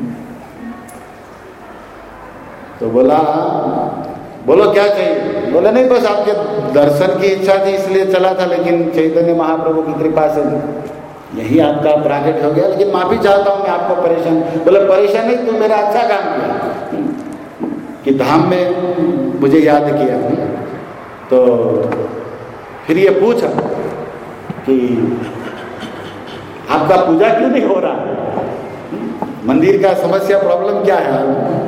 Speaker 1: तो बोलो क्या चाहिए? बोले नहीं, बस आपके दर्शन की इच्छा थी इसलिए चला था, लेकिन चैतन्य महाप्रभु की कृपा से यही आपका प्राकट हो गया, लेकिन माफी चाहता हूं मैं आपको परेशान। बोले परेशान नहीं, तू मेरा अच्छा काम किया कि धाम में मुझे याद किया। तो फिर ये पूछा कि आपका पूजा क्यों नहीं हो रहा, मंदिर का समस्या प्रॉब्लम क्या है?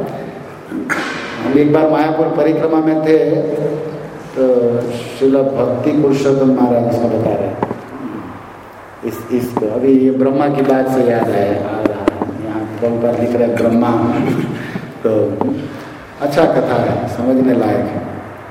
Speaker 1: हम एक बार मायापुर परिक्रमा में थे, तो श्रील भक्ति पुरुषोत्तम महाराज इसमें बता रहे हैं इसको। अभी ये ब्रह्मा की बात से याद है, यहाँ कौन पर लिख रहे ब्रह्मा, तो अच्छा कथा है, समझने लायक है।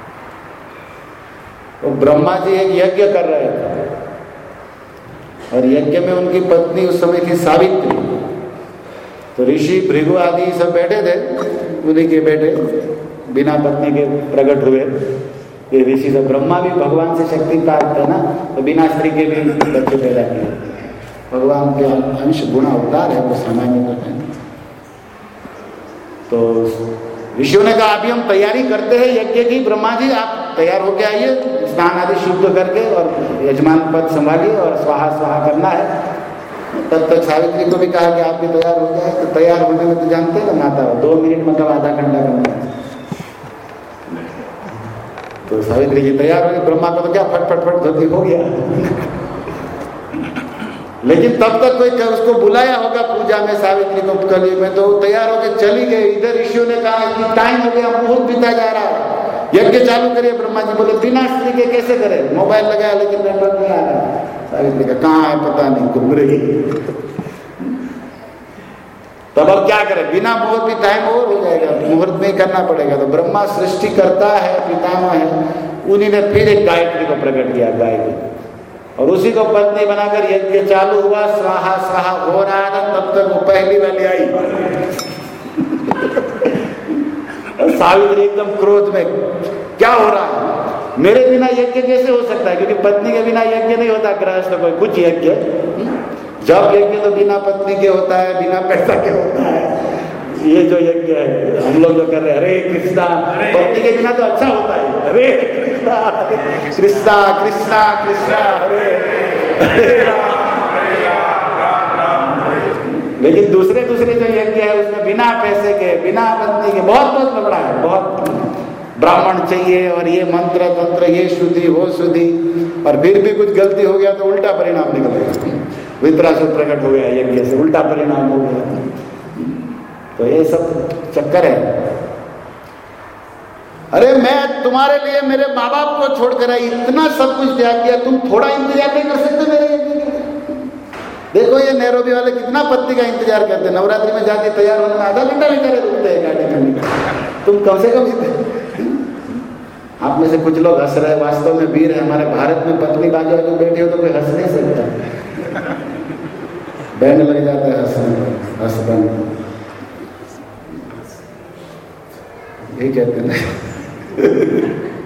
Speaker 1: तो ब्रह्मा जी एक यज्ञ कर रहे थे, और यज्ञ में उनकी पत्नी उस समय थी सावित्री। तो ऋषि भृगु आदि सब बैठे थे, उन्हीं के बेटे बिना पत्नी के प्रकट हुए ये ऋषि सब। ब्रह्मा भी भगवान से शक्ति प्राप्त है ना, तो बिना स्त्री के भी बच्चे पैदा किए। भगवान के अंश गुण अवतार है, वो सामान्य तो है। तो ऋषियों ने कहा अभी हम तैयारी करते हैं यज्ञ की, ब्रह्मा जी आप तैयार होके आइए, स्नान आदि शुद्ध करके और यजमान पद संभालिए और स्वाहा स्वाहा करना है। तब तक सावित्री को भी कहा कि आप भी तैयार हो जाए। तो तैयार होने में तो जानते हैं ना नाता 2 मिनट मतलब आधा घंटा करना है। तो सावित्री जी तैयार हो गई, ब्रह्मा को तो क्या फट फट फट धोती हो गया। लेकिन तब तक कोई उसको बुलाया होगा पूजा में सावित्री को कली में, तो तैयार होकर चली गई। इधर ऋषियों ने कहा कि टाइम हो गया, मुहूर्त बीता जा रहा है, यज्ञ चालू करिए। ब्रह्मा जी बोले बिना स्त्री के कैसे करें? मोबाइल लगाया लेकिन नेटवर्क नहीं आ रहा। सावित्री का कहाँ है पता नहीं, घूम रही। तब अब क्या करें? बिना मुहूर्त भी टाइम और हो जाएगा, मुहूर्त में करना पड़ेगा। तो ब्रह्मा सृष्टि करता है, पितामह है, उन्हीं ने फिर एक गायत्री को प्रकट किया। गायत्री और उसी को पत्नी बनाकर यज्ञ चालू हुआ, स्वाहा स्वाहा हो रहा था, तब तक वो पहली वाली आई। सावित्री एकदम क्रोध में, क्या हो रहा है, मेरे बिना यज्ञ कैसे हो सकता है, क्योंकि पत्नी के बिना यज्ञ नहीं होता, गृहस्थ कोई कुछ यज्ञ, जब यज्ञ तो बिना पत्नी के होता है, बिना पैसा के होता है। ये जो यज्ञ है हम लोग जो कर रहे हैं, हरे कृष्णा, पत्नी के बिना तो अच्छा होता है, हरे कृष्णा कृष्णा कृष्णा कृष्णा हरे हरे राम। लेकिन दूसरे जो यज्ञ है उसमें बिना पैसे के, बिना पत्नी के, बहुत लफड़ा है, बहुत ब्राह्मण चाहिए, और ये मंत्र तंत्र, ये शुद्धि वो शुद्धि, और फिर भी कुछ गलती हो गया तो उल्टा परिणाम निकलेगा, वितरासुर प्रकट हो गया यज्ञ से, उल्टा परिणाम हो गया। तो ये सब चक्कर है। अरे मैं तुम्हारे लिए मेरे माँ बाप को छोड़कर आई, इतना सब कुछ त्याग किया, तुम थोड़ा इंतजार नहीं कर सकते मेरे यज्ञ के लिए? देखो ये नैरोबी वाले कितना पत्नी का इंतजार करते हैं, नवरात्रि में जाके तैयार होने में आधा घंटा बेचारे रुकते हैं गाड़ी करने। तुम कम से कम, आप में से कुछ लोग हंस रहे हैं, वास्तव में वीर है। हमारे भारत में पत्नी बाजू बाजू बैठी हो तो कोई हंस नहीं सकता, बैंड लग जाता है हंसने, यही कहते हैं।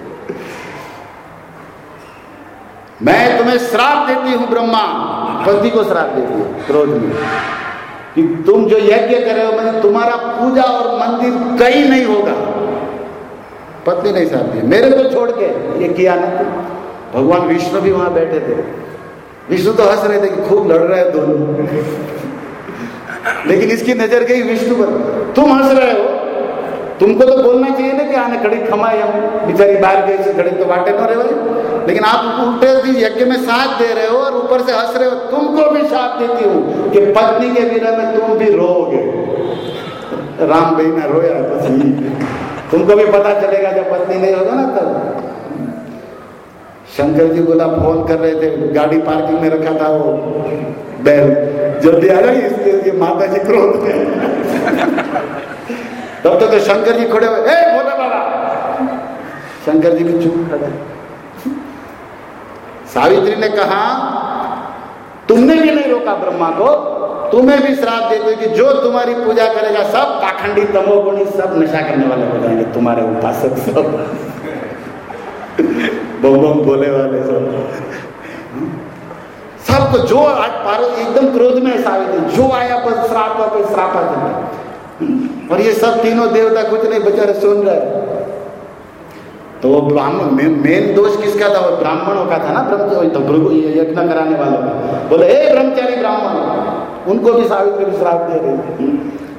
Speaker 1: मैं तुम्हें श्राप देती हूं, ब्रह्मा पति को श्राप देती हूं क्रोध में, कि तुम जो यज्ञ कर रहे हो, मतलब तुम्हारा पूजा और मंदिर कहीं नहीं होगा। पत्नी नहीं श्राप दी, मेरे को छोड़ के ये किया ना। भगवान विष्णु भी वहां बैठे थे, विष्णु तो हंस रहे थे कि खूब लड़ रहे हैं दोनों, लेकिन इसकी नजर गई विष्णु पर, तुम हंस रहे हो, तुमको तो बोलना चाहिए ना कि आने खड़ी खमाए, हम बेचारी बाहर गई से खड़ी तो बाटे न रहे भाई, लेकिन आप उल्टे यज्ञ में साथ दे रहे हो और ऊपर से हंस रहे हो। तुमको भी शाप देती हूँ कि पत्नी के विरह में तुम भी रोओगे। राम भाई ने रोया, तुमको भी पता चलेगा जब पत्नी नहीं होगा ना तब। शंकर जी बोला, फोन कर रहे थे, गाड़ी पार्किंग में रखा था, वो बैल जल्दी आ गई, इसलिए माता जी क्रोध में। तब तो शंकर जी खड़े हुए, ए भोले बाबा। शंकर जी भी चुप खड़े। सावित्री ने कहा, तुमने भी नहीं रोका ब्रह्मा को, तुम्हें भी श्राप देते कि जो तुम्हारी पूजा करेगा सब पाखंडी, तमोगुणी, सब नशा करने वाले हो जाएंगे, तुम्हारे उपासक सब बम बोले वाले सबको। जो आज पार्वती एकदम क्रोध में सावित्री, जो आया बस श्राप पे श्राप आ, और ये सब तीनों देवता कुछ नहीं बेचारे सुन रहे। तो वो ब्राह्मण, मेन दोष किसका था? वो ब्राह्मणों का था ना, ब्रह्मचारी यज्ञ कराने वालों का। बोले, हे ब्रह्मचारी ब्राह्मण, उनको भी सावित्री भी श्राप दे रही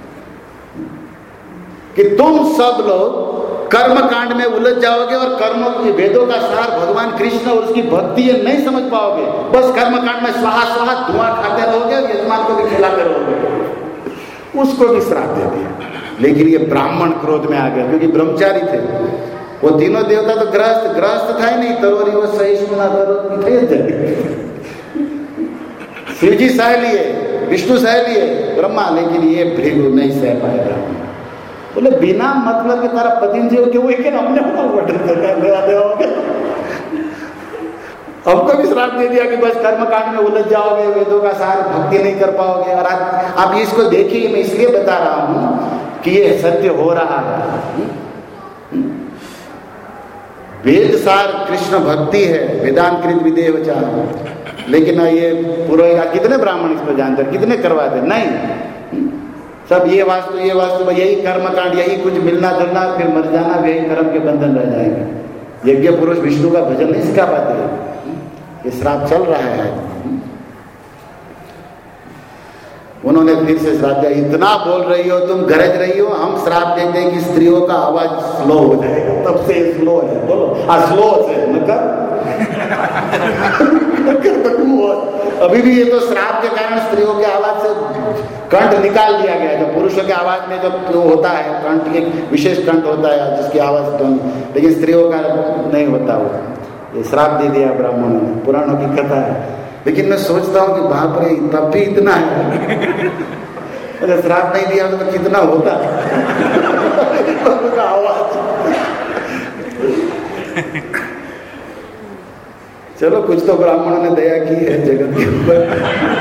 Speaker 1: कि तुम सब लोग कर्म कांड में उलझ जाओगे और कर्मों की, वेदों का सार भगवान कृष्ण और उसकी भक्ति ये नहीं समझ पाओगे। बस कर्म कांड में स्वाहा स्वाहा धुआं खाते रहोगे और यजमान को भी खिलाते रहोगे। उसको भी श्राप दे दिया। लेकिन ये ब्राह्मण क्रोध में आ गया, क्योंकि ब्रह्मचारी थे। वो तीनों देवता तो ग्रस्त था ही नहीं, तरोरी वो सहिष्णुना शिव जी सह लिए, विष्णु सह लिए, ब्रह्मा, लेकिन ये भृगु नहीं सह पाएगा। बोले, बिना मतलब के तारा पतिन जी हो कि वो एक हमने हमको भी श्राप दे दिया कि बस कर्म कांड में उलझ जाओगे, वेदों का सार भक्ति नहीं कर पाओगे। और आप इसको देखिए, मैं इसलिए बता रहा हूं कि ये सत्य हो रहा है। वेद सार कृष्ण भक्ति है, वेदांतकृत विदेवचा। लेकिन ये पुरोहित कितने ब्राह्मण इसको जानते, कितने करवाते? नहीं, सब ये वास्तु यही कर्म कांड, यही कुछ मिलना जुलना, फिर मर जाना, यही कर्म के बंधन रह जाएंगे। यज्ञ पुरुष विष्णु का भजन नहीं सिखा पाते। ये श्राप चल रहा है। उन्होंने फिर से श्राप दिया, इतना बोल रही हो तुम, गरज रही हो, हम श्राप देते हैं कि स्त्रियों का आवाज स्लो हो जाएगा। तब से स्लो है, बोलो स्लो है अभी भी ये तो श्राप के कारण स्त्रियों के आवाज से कंठ निकाल दिया गया। जो पुरुषों के आवाज में जो होता है कंठ, एक विशेष कंठ होता है जिसकी आवाज, लेकिन स्त्रियों का नहीं होता। वो ये श्राप दे दिया ब्राह्मणों ने, पुराणों की कथा है। लेकिन मैं सोचता हूँ कि बाप रे, तब भी इतना है। अगर श्राप नहीं दिया तो कितना होता आवाज। चलो कुछ तो ब्राह्मणों ने दया की है जगत के ऊपर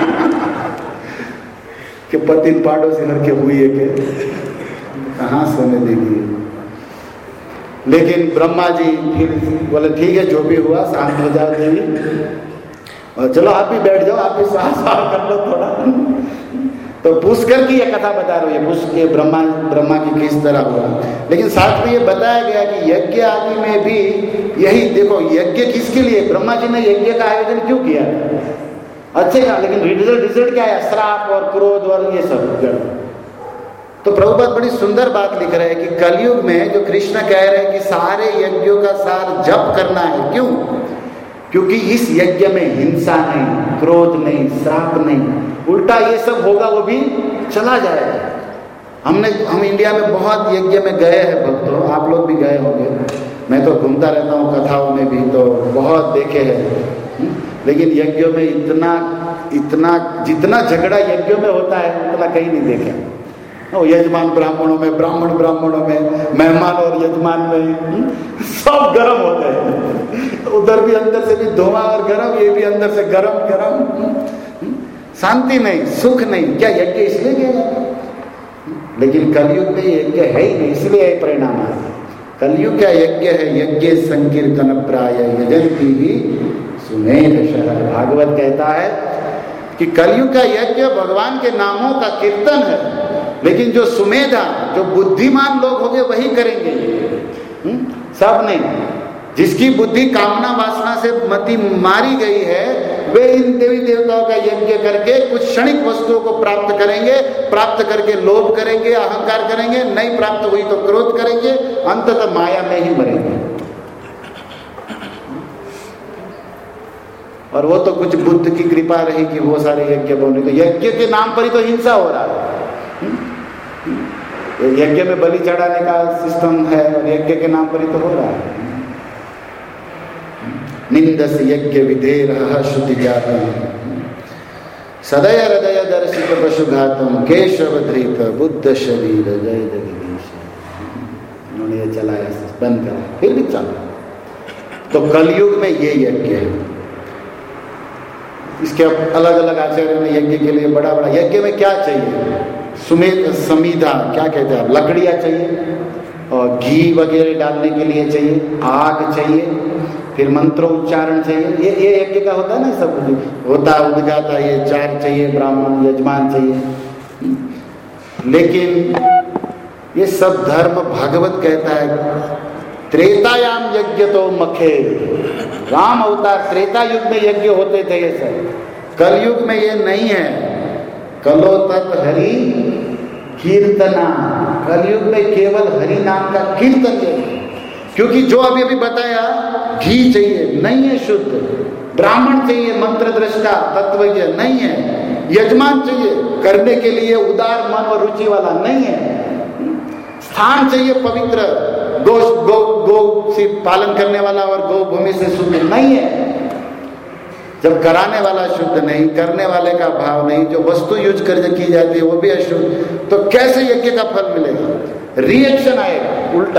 Speaker 1: कि पतिन पाड़ो से हर के हुई है के कहाँ सोने देगी। लेकिन ब्रह्मा जी फिर बोले ठीक है जो भी हुआ शांत हो जाओ देवी, और चलो आप भी बैठ जाओ, आप भी श्वास कर लो थोड़ा। तो पुष्कर की ये कथा बता रहे हो, ये ब्रह्मा की किस तरह हुआ। लेकिन साथ में ये बताया गया कि यज्ञ आदि में भी यही देखो, यज्ञ किसके लिए, ब्रह्मा जी ने यज्ञ का आयोजन क्यों किया, अच्छे का, लेकिन रिजल्ट क्या है, श्राप और क्रोध और ये सब। तो प्रभुपाद बड़ी सुंदर बात लिख रहे हैं कि कलयुग में जो कृष्ण कह रहे हैं कि सारे यज्ञों का सार जप करना है, क्यों, क्योंकि इस यज्ञ में हिंसा नहीं, क्रोध नहीं, श्राप नहीं, उल्टा ये सब होगा वो भी चला जाएगा। हम इंडिया में बहुत यज्ञ में गए हैं भक्तों, आप लोग भी गए होंगे, मैं तो घूमता रहता हूँ कथाओं में भी, तो बहुत देखे हैं। लेकिन यज्ञों में इतना जितना झगड़ा यज्ञों में होता है उतना कहीं नहीं देखे। यजमान ब्राह्मणों में, ब्राह्मण ब्राह्मणों में, मेहमान और यजमान में सब गर्म होते हैं, उधर भी अंदर से भी धुआं और गर्म, ये भी अंदर से गर्म, शांति नहीं, सुख नहीं। क्या यज्ञ इसलिए किया? लेकिन कलयुग में यज्ञ है ही नहीं, इसलिए यह परिणाम है। कलयुग का यज्ञ है, यज्ञ संकीर्तन प्राय यजंती ही सुमेध शहर। भागवत कहता है कि कलयुग का यज्ञ भगवान के नामों का कीर्तन है, लेकिन जो सुमेधा, जो बुद्धिमान लोग होंगे वही करेंगे, सब नहीं। जिसकी बुद्धि कामना वासना से मति मारी गई है, वे इन देवी देवताओं का यज्ञ करके कुछ क्षणिक वस्तुओं को प्राप्त करेंगे, प्राप्त करके लोभ करेंगे, अहंकार करेंगे, नहीं प्राप्त हुई तो क्रोध करेंगे, अंततः माया में ही मरेंगे। और वो तो कुछ बुद्ध की कृपा रही कि वो सारे यज्ञ बोले, तो यज्ञ के नाम पर ही तो हिंसा हो रहा है। यज्ञ में बलि चढ़ाने का सिस्टम है और यज्ञ के नाम पर ही तो हो रहा है। निंदस यज्ञ विधेरः श्रुति जातम् सदय हृदय दर्शित पशुघातम् केशव धृत बुद्ध शरीर जय जगदीश। उन्होंने ये चलाया, बंद करा, फिर भी चला। तो कलयुग में ये यज्ञ है। इसके अलग अलग आचार्यों ने यज्ञ के लिए बड़ा बड़ा, यज्ञ में क्या चाहिए, सुमेध समीधा क्या कहते हैं, लकड़ियाँ चाहिए और घी वगैरह डालने के लिए चाहिए, आग चाहिए, फिर मंत्रोच्चारण चाहिए। ये यज्ञ का होता है ना, सब कुछ होता उग जाता, ये चार चाहिए, ब्राह्मण यजमान चाहिए। लेकिन ये सब धर्म भागवत कहता है त्रेतायाम यज्ञ तो मखे, राम अवतार त्रेता युग में यज्ञ होते थे ये सब, कलयुग में ये नहीं है। कलो तत् हरि कीर्तना, कलयुग में केवल हरि नाम का कीर्तन है। क्योंकि जो अभी अभी बताया, घी चाहिए, नहीं है शुद्ध, ब्राह्मण चाहिए, मंत्र दृष्टा तत्वज्ञ नहीं है, यजमान चाहिए करने के लिए उदार मन और रुचि वाला नहीं है, स्थान चाहिए पवित्र, गौ से पालन करने वाला और गौ भूमि से शुद्ध नहीं है। जब कराने वाला शुद्ध नहीं, करने वाले का भाव नहीं, जो वस्तु यूज कर की जाती है वो भी अशुद्ध, तो कैसे यज्ञ का फल मिलेगा? रिएक्शन आएगा उल्टा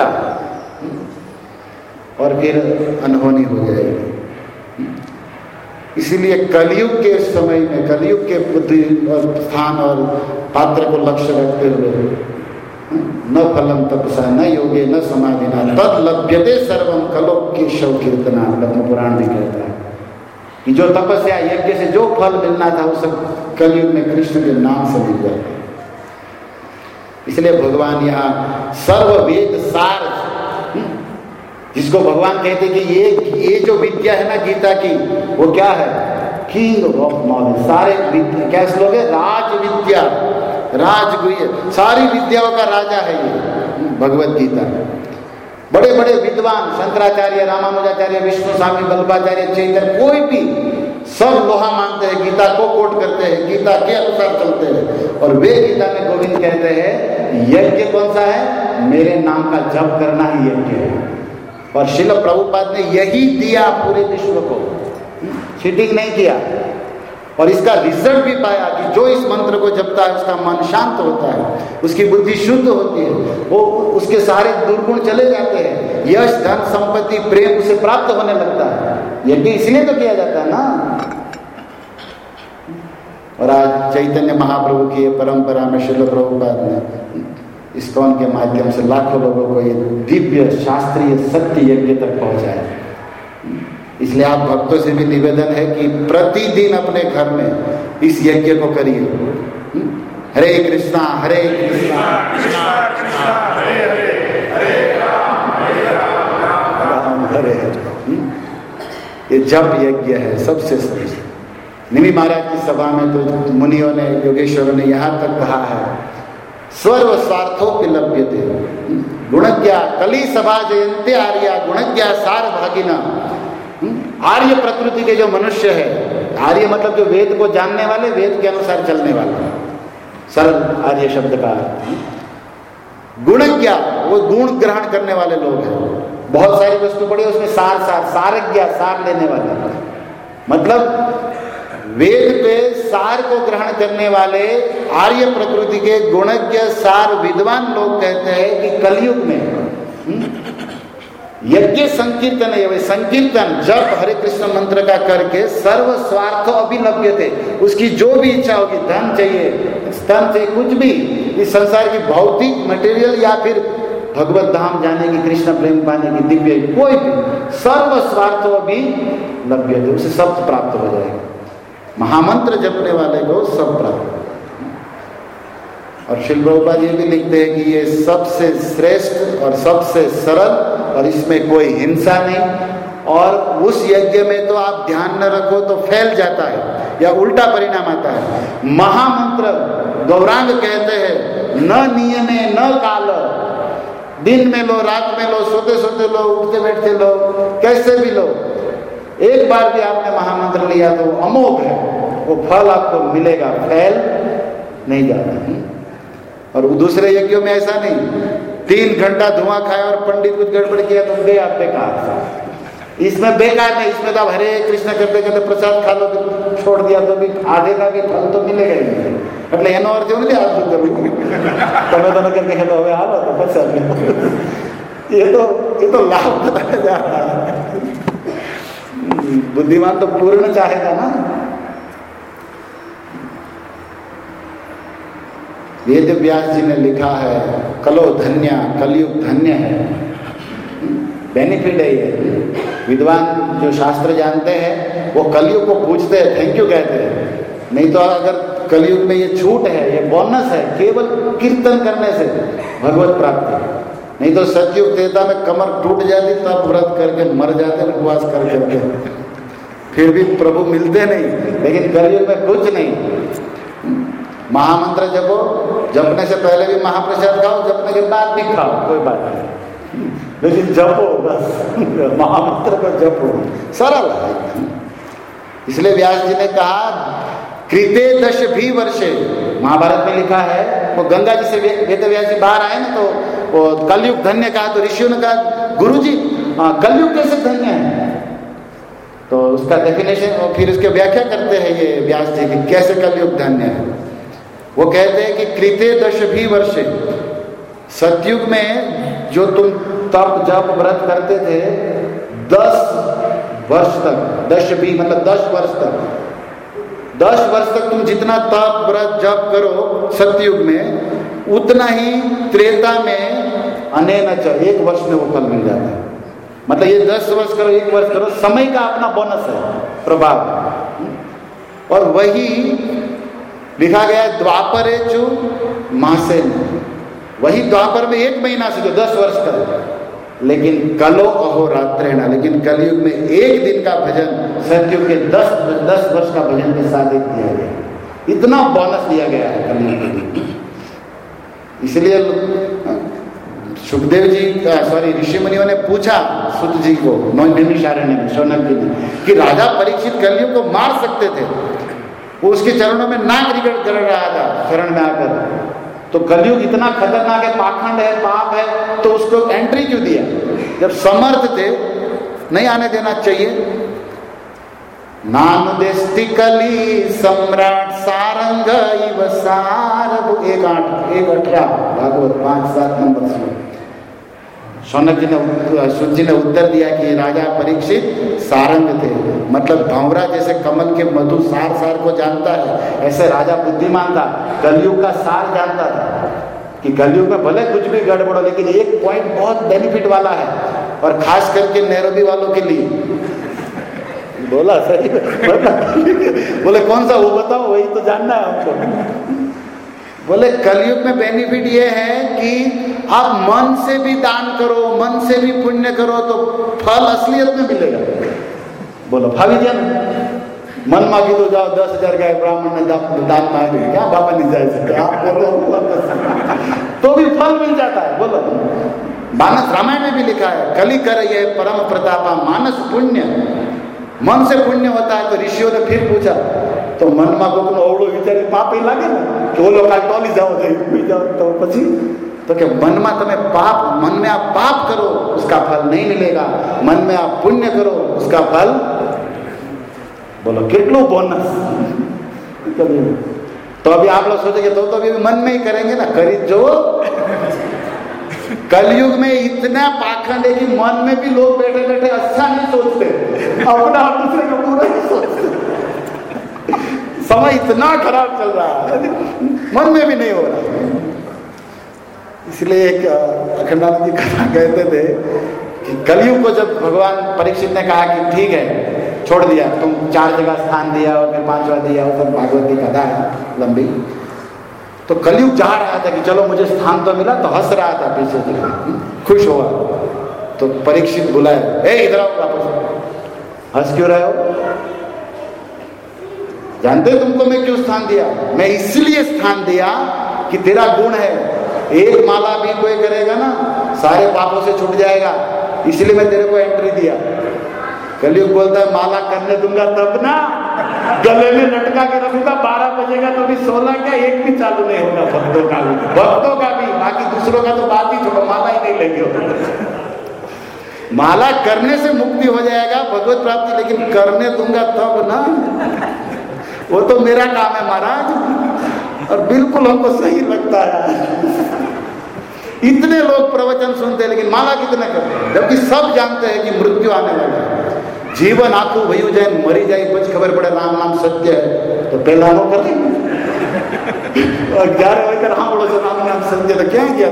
Speaker 1: और फिर अनहोनी हो जाएगी। इसीलिए कलयुग के समय में, कलयुग के बुद्धि और स्थान और पात्र को लक्ष्य रखते हुए, न फलम तपसा न योगे न समाधिना तद लभ्यते सर्वम कलो केशव कीर्तना। पद्म पुराण में कहता है कि जो तपस्या यज्ञ से जो फल मिलना था वो सब कलयुग में कृष्ण के नाम से मिल जाता है। इसलिए भगवान यहाँ सर्व वेद सार, जिसको भगवान कहते कि ये जो विद्या है ना गीता की, वो क्या है? King of knowledge. सारे विद्या क्या श्लोक है? राज विद्या, राजगुह्य, सारी विद्याओं का राजा है ये भगवत गीता। बड़े बड़े विद्वान शंकराचार्य, रामानुजाचार्य, विष्णु स्वामी, वल्लभाचार्य, चैतन्य, कोई भी सब लोहा मानते हैं, गीता को कोट करते हैं, गीता के अनुसार चलते हैं। और वे गीता में गोविंद कहते हैं यज्ञ कौन सा है? मेरे नाम का जप करना ही यज्ञ है। और श्रील प्रभुपाद ने यही दिया पूरे विश्व को, चीटिंग नहीं किया। और इसका रिजल्ट भी पाया कि जो इस मंत्र को जपता है उसका मन शांत होता है, उसकी बुद्धि शुद्ध होती है, वो उसके सारे दुर्गुण चले जाते हैं, यश धन संपत्ति प्रेम उसे प्राप्त होने लगता है। यज्ञ इसलिए तो किया जाता है ना। और आज चैतन्य महाप्रभु की ये परंपरा में श्रील प्रभुपाद ने इस्कॉन के माध्यम से लाखों लोगों को ये दिव्य शास्त्रीय सत्य यज्ञ तक पहुंचाया। इसलिए आप भक्तों से भी निवेदन है कि प्रतिदिन अपने घर में इस यज्ञ को करिए। हरे कृष्णा हरे कृष्णा कृष्णा कृष्णा हरे हरे हरे राम राम हरे हरे। ये जप यज्ञ है सबसे श्रेष्ठ। निमि महाराज की सभा में तो मुनियों ने योगेश्वरों ने यहाँ तक कहा है, सर्व स्वार्थों लभ्यते गुणज्ञा कली सभा जयंते आर्या गुणज्ञा सार भागिना। आर्य प्रकृति के जो मनुष्य है, आर्य मतलब जो वेद को जानने वाले, वेद के अनुसार चलने वाले, सरल आर्य शब्द का गुणज्ञा, वो गुण ग्रहण करने वाले लोग हैं। बहुत सारी वस्तु पड़ी उसमें सारज्ञा, सार लेने वाले, मतलब वेद पे सार को ग्रहण करने वाले आर्य प्रकृति के गुणज्ञ सार विद्वान लोग कहते हैं कि कलयुग में यज्ञ संकीर्तन है, संकीर्तन जप हरे कृष्ण मंत्र का करके सर्व स्वार्थ अभिलभ्य थे। उसकी जो भी इच्छा होगी, धन चाहिए, स्तन चाहिए, कुछ भी इस संसार की भौतिक मटेरियल या फिर भगवत धाम जाने की, कृष्ण प्रेम पाने की, दिव्य कोई भी सर्व स्वार्थ अभिलभ्य थे, उसे सब प्राप्त हो जाएगा। महामंत्र जपने वाले को सब प्राप्त। और श्रील प्रभुपाद ये भी लिखते हैं कि ये सबसे श्रेष्ठ और सबसे सरल, और इसमें कोई हिंसा नहीं। और उस यज्ञ में तो आप ध्यान न रखो तो फैल जाता है या उल्टा परिणाम आता है। महामंत्र गौरांग कहते हैं, न नियमे न काल, दिन में लो, रात में लो, सोते सोते लो, उठते बैठते लो, कैसे भी लो, एक बार भी आपने महामंत्र लिया तो अमोघ है, वो फल आपको मिलेगा, फैल नहीं जाता। और दूसरे यज्ञों में ऐसा नहीं, 3 घंटा धुआं खाया और पंडित कुछ गड़बड़ किया तो गए आप बेकार। इसमें बेकार नहीं, इसमें तो आप हरे कृष्ण करते करते प्रसाद खा लो, छोड़ दिया तो भी आधे का भी फल तो मिलेगा ही नहीं। એટલે એનો અર્થ એવું નથી આટલું કરવું, તમે તો નકર કહે તો હવે હાલો તો પચાસ, ये तो लाभ बताया जा रहा है। बुद्धिमान तो पूर्ण चाहेगा ना। वेद व्यास जी ने लिखा है, कलो धन्य, कलयुग धन्य है। बेनिफिट है ये। विद्वान जो शास्त्र जानते हैं वो कलयुग को पूछते हैं, थैंक यू कहते हैं। नहीं तो अगर कलयुग में ये छूट है, ये बोनस है, केवल कीर्तन करने से भगवत प्राप्ति। नहीं तो सतयुग त्रेता में कमर टूट जाती, तब व्रत करके मर जाते, उपवास करके, फिर भी प्रभु मिलते नहीं। लेकिन कलयुग में कुछ नहीं। महामंत्र जपो, जपने से पहले भी महाप्रसाद खाओ, जपने के बाद भी खाओ, कोई बात नहीं, लेकिन जपो बस, महामंत्र को जपो, सरल है। इसलिए व्यास जी ने कहा, कृते 10 भी वर्षे, महाभारत में लिखा है, वो गंगा जी से वेद व्यास जी बाहर आए ना, तो वो कलयुग धन्य कहा, तो ऋषियों ने कहा, गुरु जी कलयुग कैसे धन्य है? तो उसका डेफिनेशन और फिर उसकी व्याख्या करते हैं ये व्यास जी की, कैसे कलयुग धन्य है। वो कहते हैं कि कृते 10 भी वर्षे, सतयुग में जो तुम तप जप व्रत करते थे 10 वर्ष तक, 10 भी मतलब 10 वर्ष तक, 10 वर्ष तक तुम जितना तप व्रत जप करो सतयुग में, उतना ही त्रेता में अनेन च 1 वर्ष में वो फल मिल जाता है। मतलब ये 10 वर्ष करो, 1 वर्ष करो, समय का अपना बोनस है, प्रभाव। और वही लिखा गया है द्वापरे चु मासे, वही द्वापर में 1 महीना से जो 10 वर्ष का, लेकिन कलो अहोरात्रेण, लेकिन कलयुग में 1 दिन का भजन सतयुग के 10 वर्ष का भजन के साथ एक दिया गया। इतना बोनस दिया गया है कलयुग के लिए। इसलिए सुखदेव जी सॉरी ऋषि मुनियों ने पूछा सुत जी को, नैमिषारण्य में शौनक जी ने, कि राजा परीक्षित कलयुग को मार सकते थे, वो उसके चरणों में नाक रगड़ रहा था शरण में आकर, तो कलयुग इतना खतरनाक है, पाखंड है, पाप है, तो उसको एंट्री क्यों दिया? जब समर्थ थे, नहीं आने देना चाहिए। नानुदेस्ति कली सम्राट सारंग इव सार, 1:18 भागवत 5-7 नंबर से शौनक जी ने सूत जी ने उत्तर दिया कि राजा परीक्षित सारंग थे, मतलब भंवरा जैसे कमल के मधु सार को जानता है, ऐसे राजा बुद्धिमान था, कलयुग का सार जानता था कि कलयुग में भले कुछ भी गड़बड़ हो, लेकिन एक पॉइंट बहुत बेनिफिट वाला है, और खास करके नैरोबी वालों के लिए। बोला सही बोले कौन सा, वो बताओ, वही तो जानना है हमको। बोले कलयुग में बेनिफिट ये है कि आप मन से भी दान करो, मन से भी पुण्य करो तो फल असलियत में मिलेगा। बोलो भाभी जान, मन मांगी तो जाओ 10,000 का ब्राह्मण ने दान मांगे, क्या बाबा नहीं जा सकते, आप बोलो तो भी फल मिल जाता है। बोलो, मानस रामायण में भी लिखा है, कली कर ये परम प्रतापा मानस पुण्य, मन से पुण्य होता है। तो ऋषियों ने फिर पूछा, तो મનમાં કોકનો અવળો વિચારી પાપ એ લાગે ને કે ઓલો કાલ ટોલી જાઓ જાઓ તો પછી तो कि मन में તમે पाप, मन में आप पाप करो उसका फल नहीं मिलेगा, मन में आप पुण्य करो उसका फल। बोलो कितनो बोनस। तो अभी आप लोग सोचेंगे तो अभी मन में ही करेंगे ना, करी जो। कलयुग में इतना पाखंड है कि मन में भी लोग बैठे बैठे अच्छा नहीं सोचते, अपना दूसरे का पूरा नहीं सोचते। समय इतना खराब चल रहा है, मन में भी नहीं हो रहा। इसलिए एक अखंडानंद जी कथा कहते थे कि कलयुग को जब भगवान परीक्षित ने कहा कि ठीक है छोड़ दिया, तुम 4 जगह स्थान दिया और फिर 5वां दिया, और सब भागवत की कथा है लंबी। तो कलयुग जा रहा था कि चलो मुझे स्थान तो मिला, तो हंस रहा था पीछे से, खुश हुआ। तो परीक्षित बुलाए, ए इधर आओ वापस। हंस क्यों रहे हो? जानते हो तुमको मैं क्यों स्थान दिया? मैं इसलिए स्थान दिया कि तेरा गुण है, एक माला भी कोई करेगा ना सारे पापों से छूट जाएगा, इसलिए मैं तेरे को एंट्री दिया। कलयुग बोलता है माला करने दूंगा तब ना, गले में लटका के रखूंगा, 12 बजेगा तो भी 16 क्या एक भी चालू नहीं होगा भक्तों का भी, बाकी दूसरों का तो बात ही छोड़ो, माला ही नहीं लगी। माला करने से मुक्ति हो जाएगा, भगवत प्राप्ति, लेकिन करने दूंगा तब ना, वो तो मेरा काम है महाराज। और बिल्कुल हमको सही लगता है। इतने लोग प्रवचन सुनते हैं लेकिन माला कितने करते हैं, जबकि सब जानते हैं कि मृत्यु आने वाला है, जीवन आखू भयू जाए मरी जाए, कुछ खबर पड़े राम नाम सत्य है, तो पहला वो कर और 11 बजे राम बोलो से राम नाम सत्य, तो क्या किया?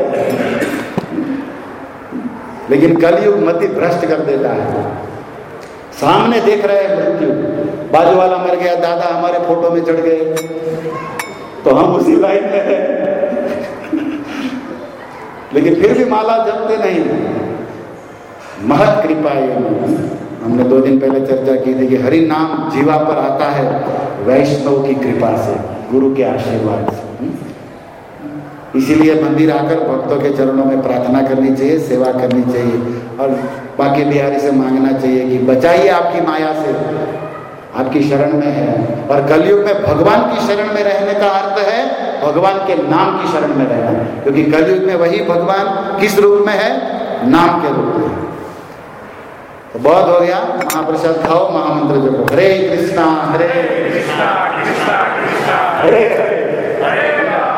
Speaker 1: लेकिन कलयुग मति भ्रष्ट कर देता है। सामने देख रहे हैं मृत्यु, बाजू वाला मर गया, दादा हमारे फोटो में चढ़ गए, तो हम उसी लाइन में हैं। लेकिन फिर भी माला जपते नहीं। महत कृपा है, हमने 2 दिन पहले चर्चा की थी कि हरि नाम जीवा पर आता है वैष्णव की कृपा से, गुरु के आशीर्वाद से। इसीलिए मंदिर आकर भक्तों के चरणों में प्रार्थना करनी चाहिए, सेवा करनी चाहिए, और बाकी बिहारी से मांगना चाहिए कि बचाइए आपकी माया से, आपकी शरण में है। और कलयुग में भगवान की शरण में रहने का अर्थ है भगवान के नाम की शरण में रहना, क्योंकि कलयुग में वही भगवान किस रूप में है? नाम के रूप में। तो बहुत हो गया, महाप्रसाद खाओ, महामंत्र जपो, हरे कृष्णा हरे कृष्णा कृष्णा कृष्णा हरे हरे।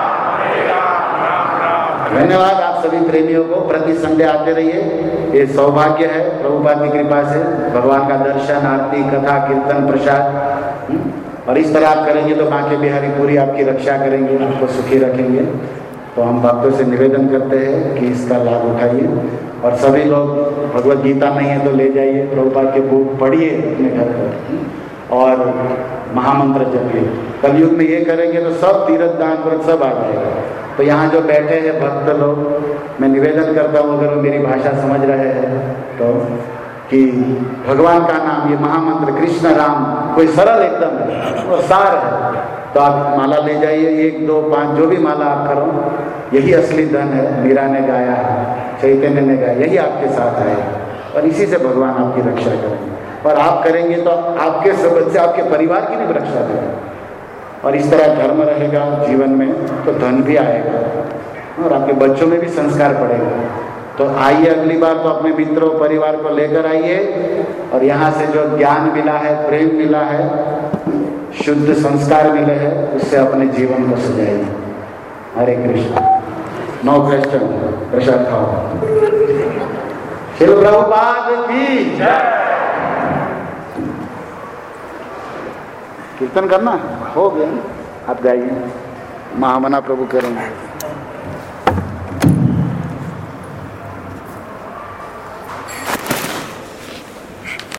Speaker 1: धन्यवाद आप सभी प्रेमियों को, प्रति संडे आते रहिए, ये सौभाग्य है प्रभुपाद की कृपा से, भगवान का दर्शन, आरती, कथा, कीर्तन, प्रसाद। और इस तरह आप करेंगे तो बांके बिहारी पूरी आपकी रक्षा करेंगे, आपको सुखी रखेंगे। तो हम भक्तों से निवेदन करते हैं कि इसका लाभ उठाइए, और सभी लोग भगवत गीता नहीं है तो ले जाइए, प्रभुपाद के बुक पढ़िए अपने घर पर, और महामंत्र जपिए। कलयुग में ये करेंगे तो सब तीर्थ दान व्रत सब आ जाएगा। तो यहाँ जो बैठे हैं भक्त लोग, मैं निवेदन करता हूँ अगर वो मेरी भाषा समझ रहे हैं तो, कि भगवान का नाम, ये महामंत्र कृष्ण राम, कोई सरल एकदम है, वो सार है। तो आप माला ले जाइए, 1, 2, 5 जो भी माला आप करो, यही असली धन है। मीरा ने गाया है, चैतन्य ने गाया, यही आपके साथ आएगा, और इसी से भगवान आपकी रक्षा करेंगे। और आप करेंगे तो आपके सबसे से आपके परिवार की भी रक्षा करेंगे। और इस तरह धर्म रहेगा जीवन में तो धन भी आएगा, और आपके बच्चों में भी संस्कार पड़ेगा। तो आइए अगली बार तो अपने मित्रों परिवार को लेकर आइए, और यहाँ से जो ज्ञान मिला है, प्रेम मिला है, शुद्ध संस्कार मिले हैं, उससे अपने जीवन को सजाइए। हरे कृष्ण। 9 क्वेश्चन, प्रसाद खाओ। श्रील प्रभुपाद की जय। कीर्तन करना हो गया, आप गाइए, महामना प्रभु करेंगे।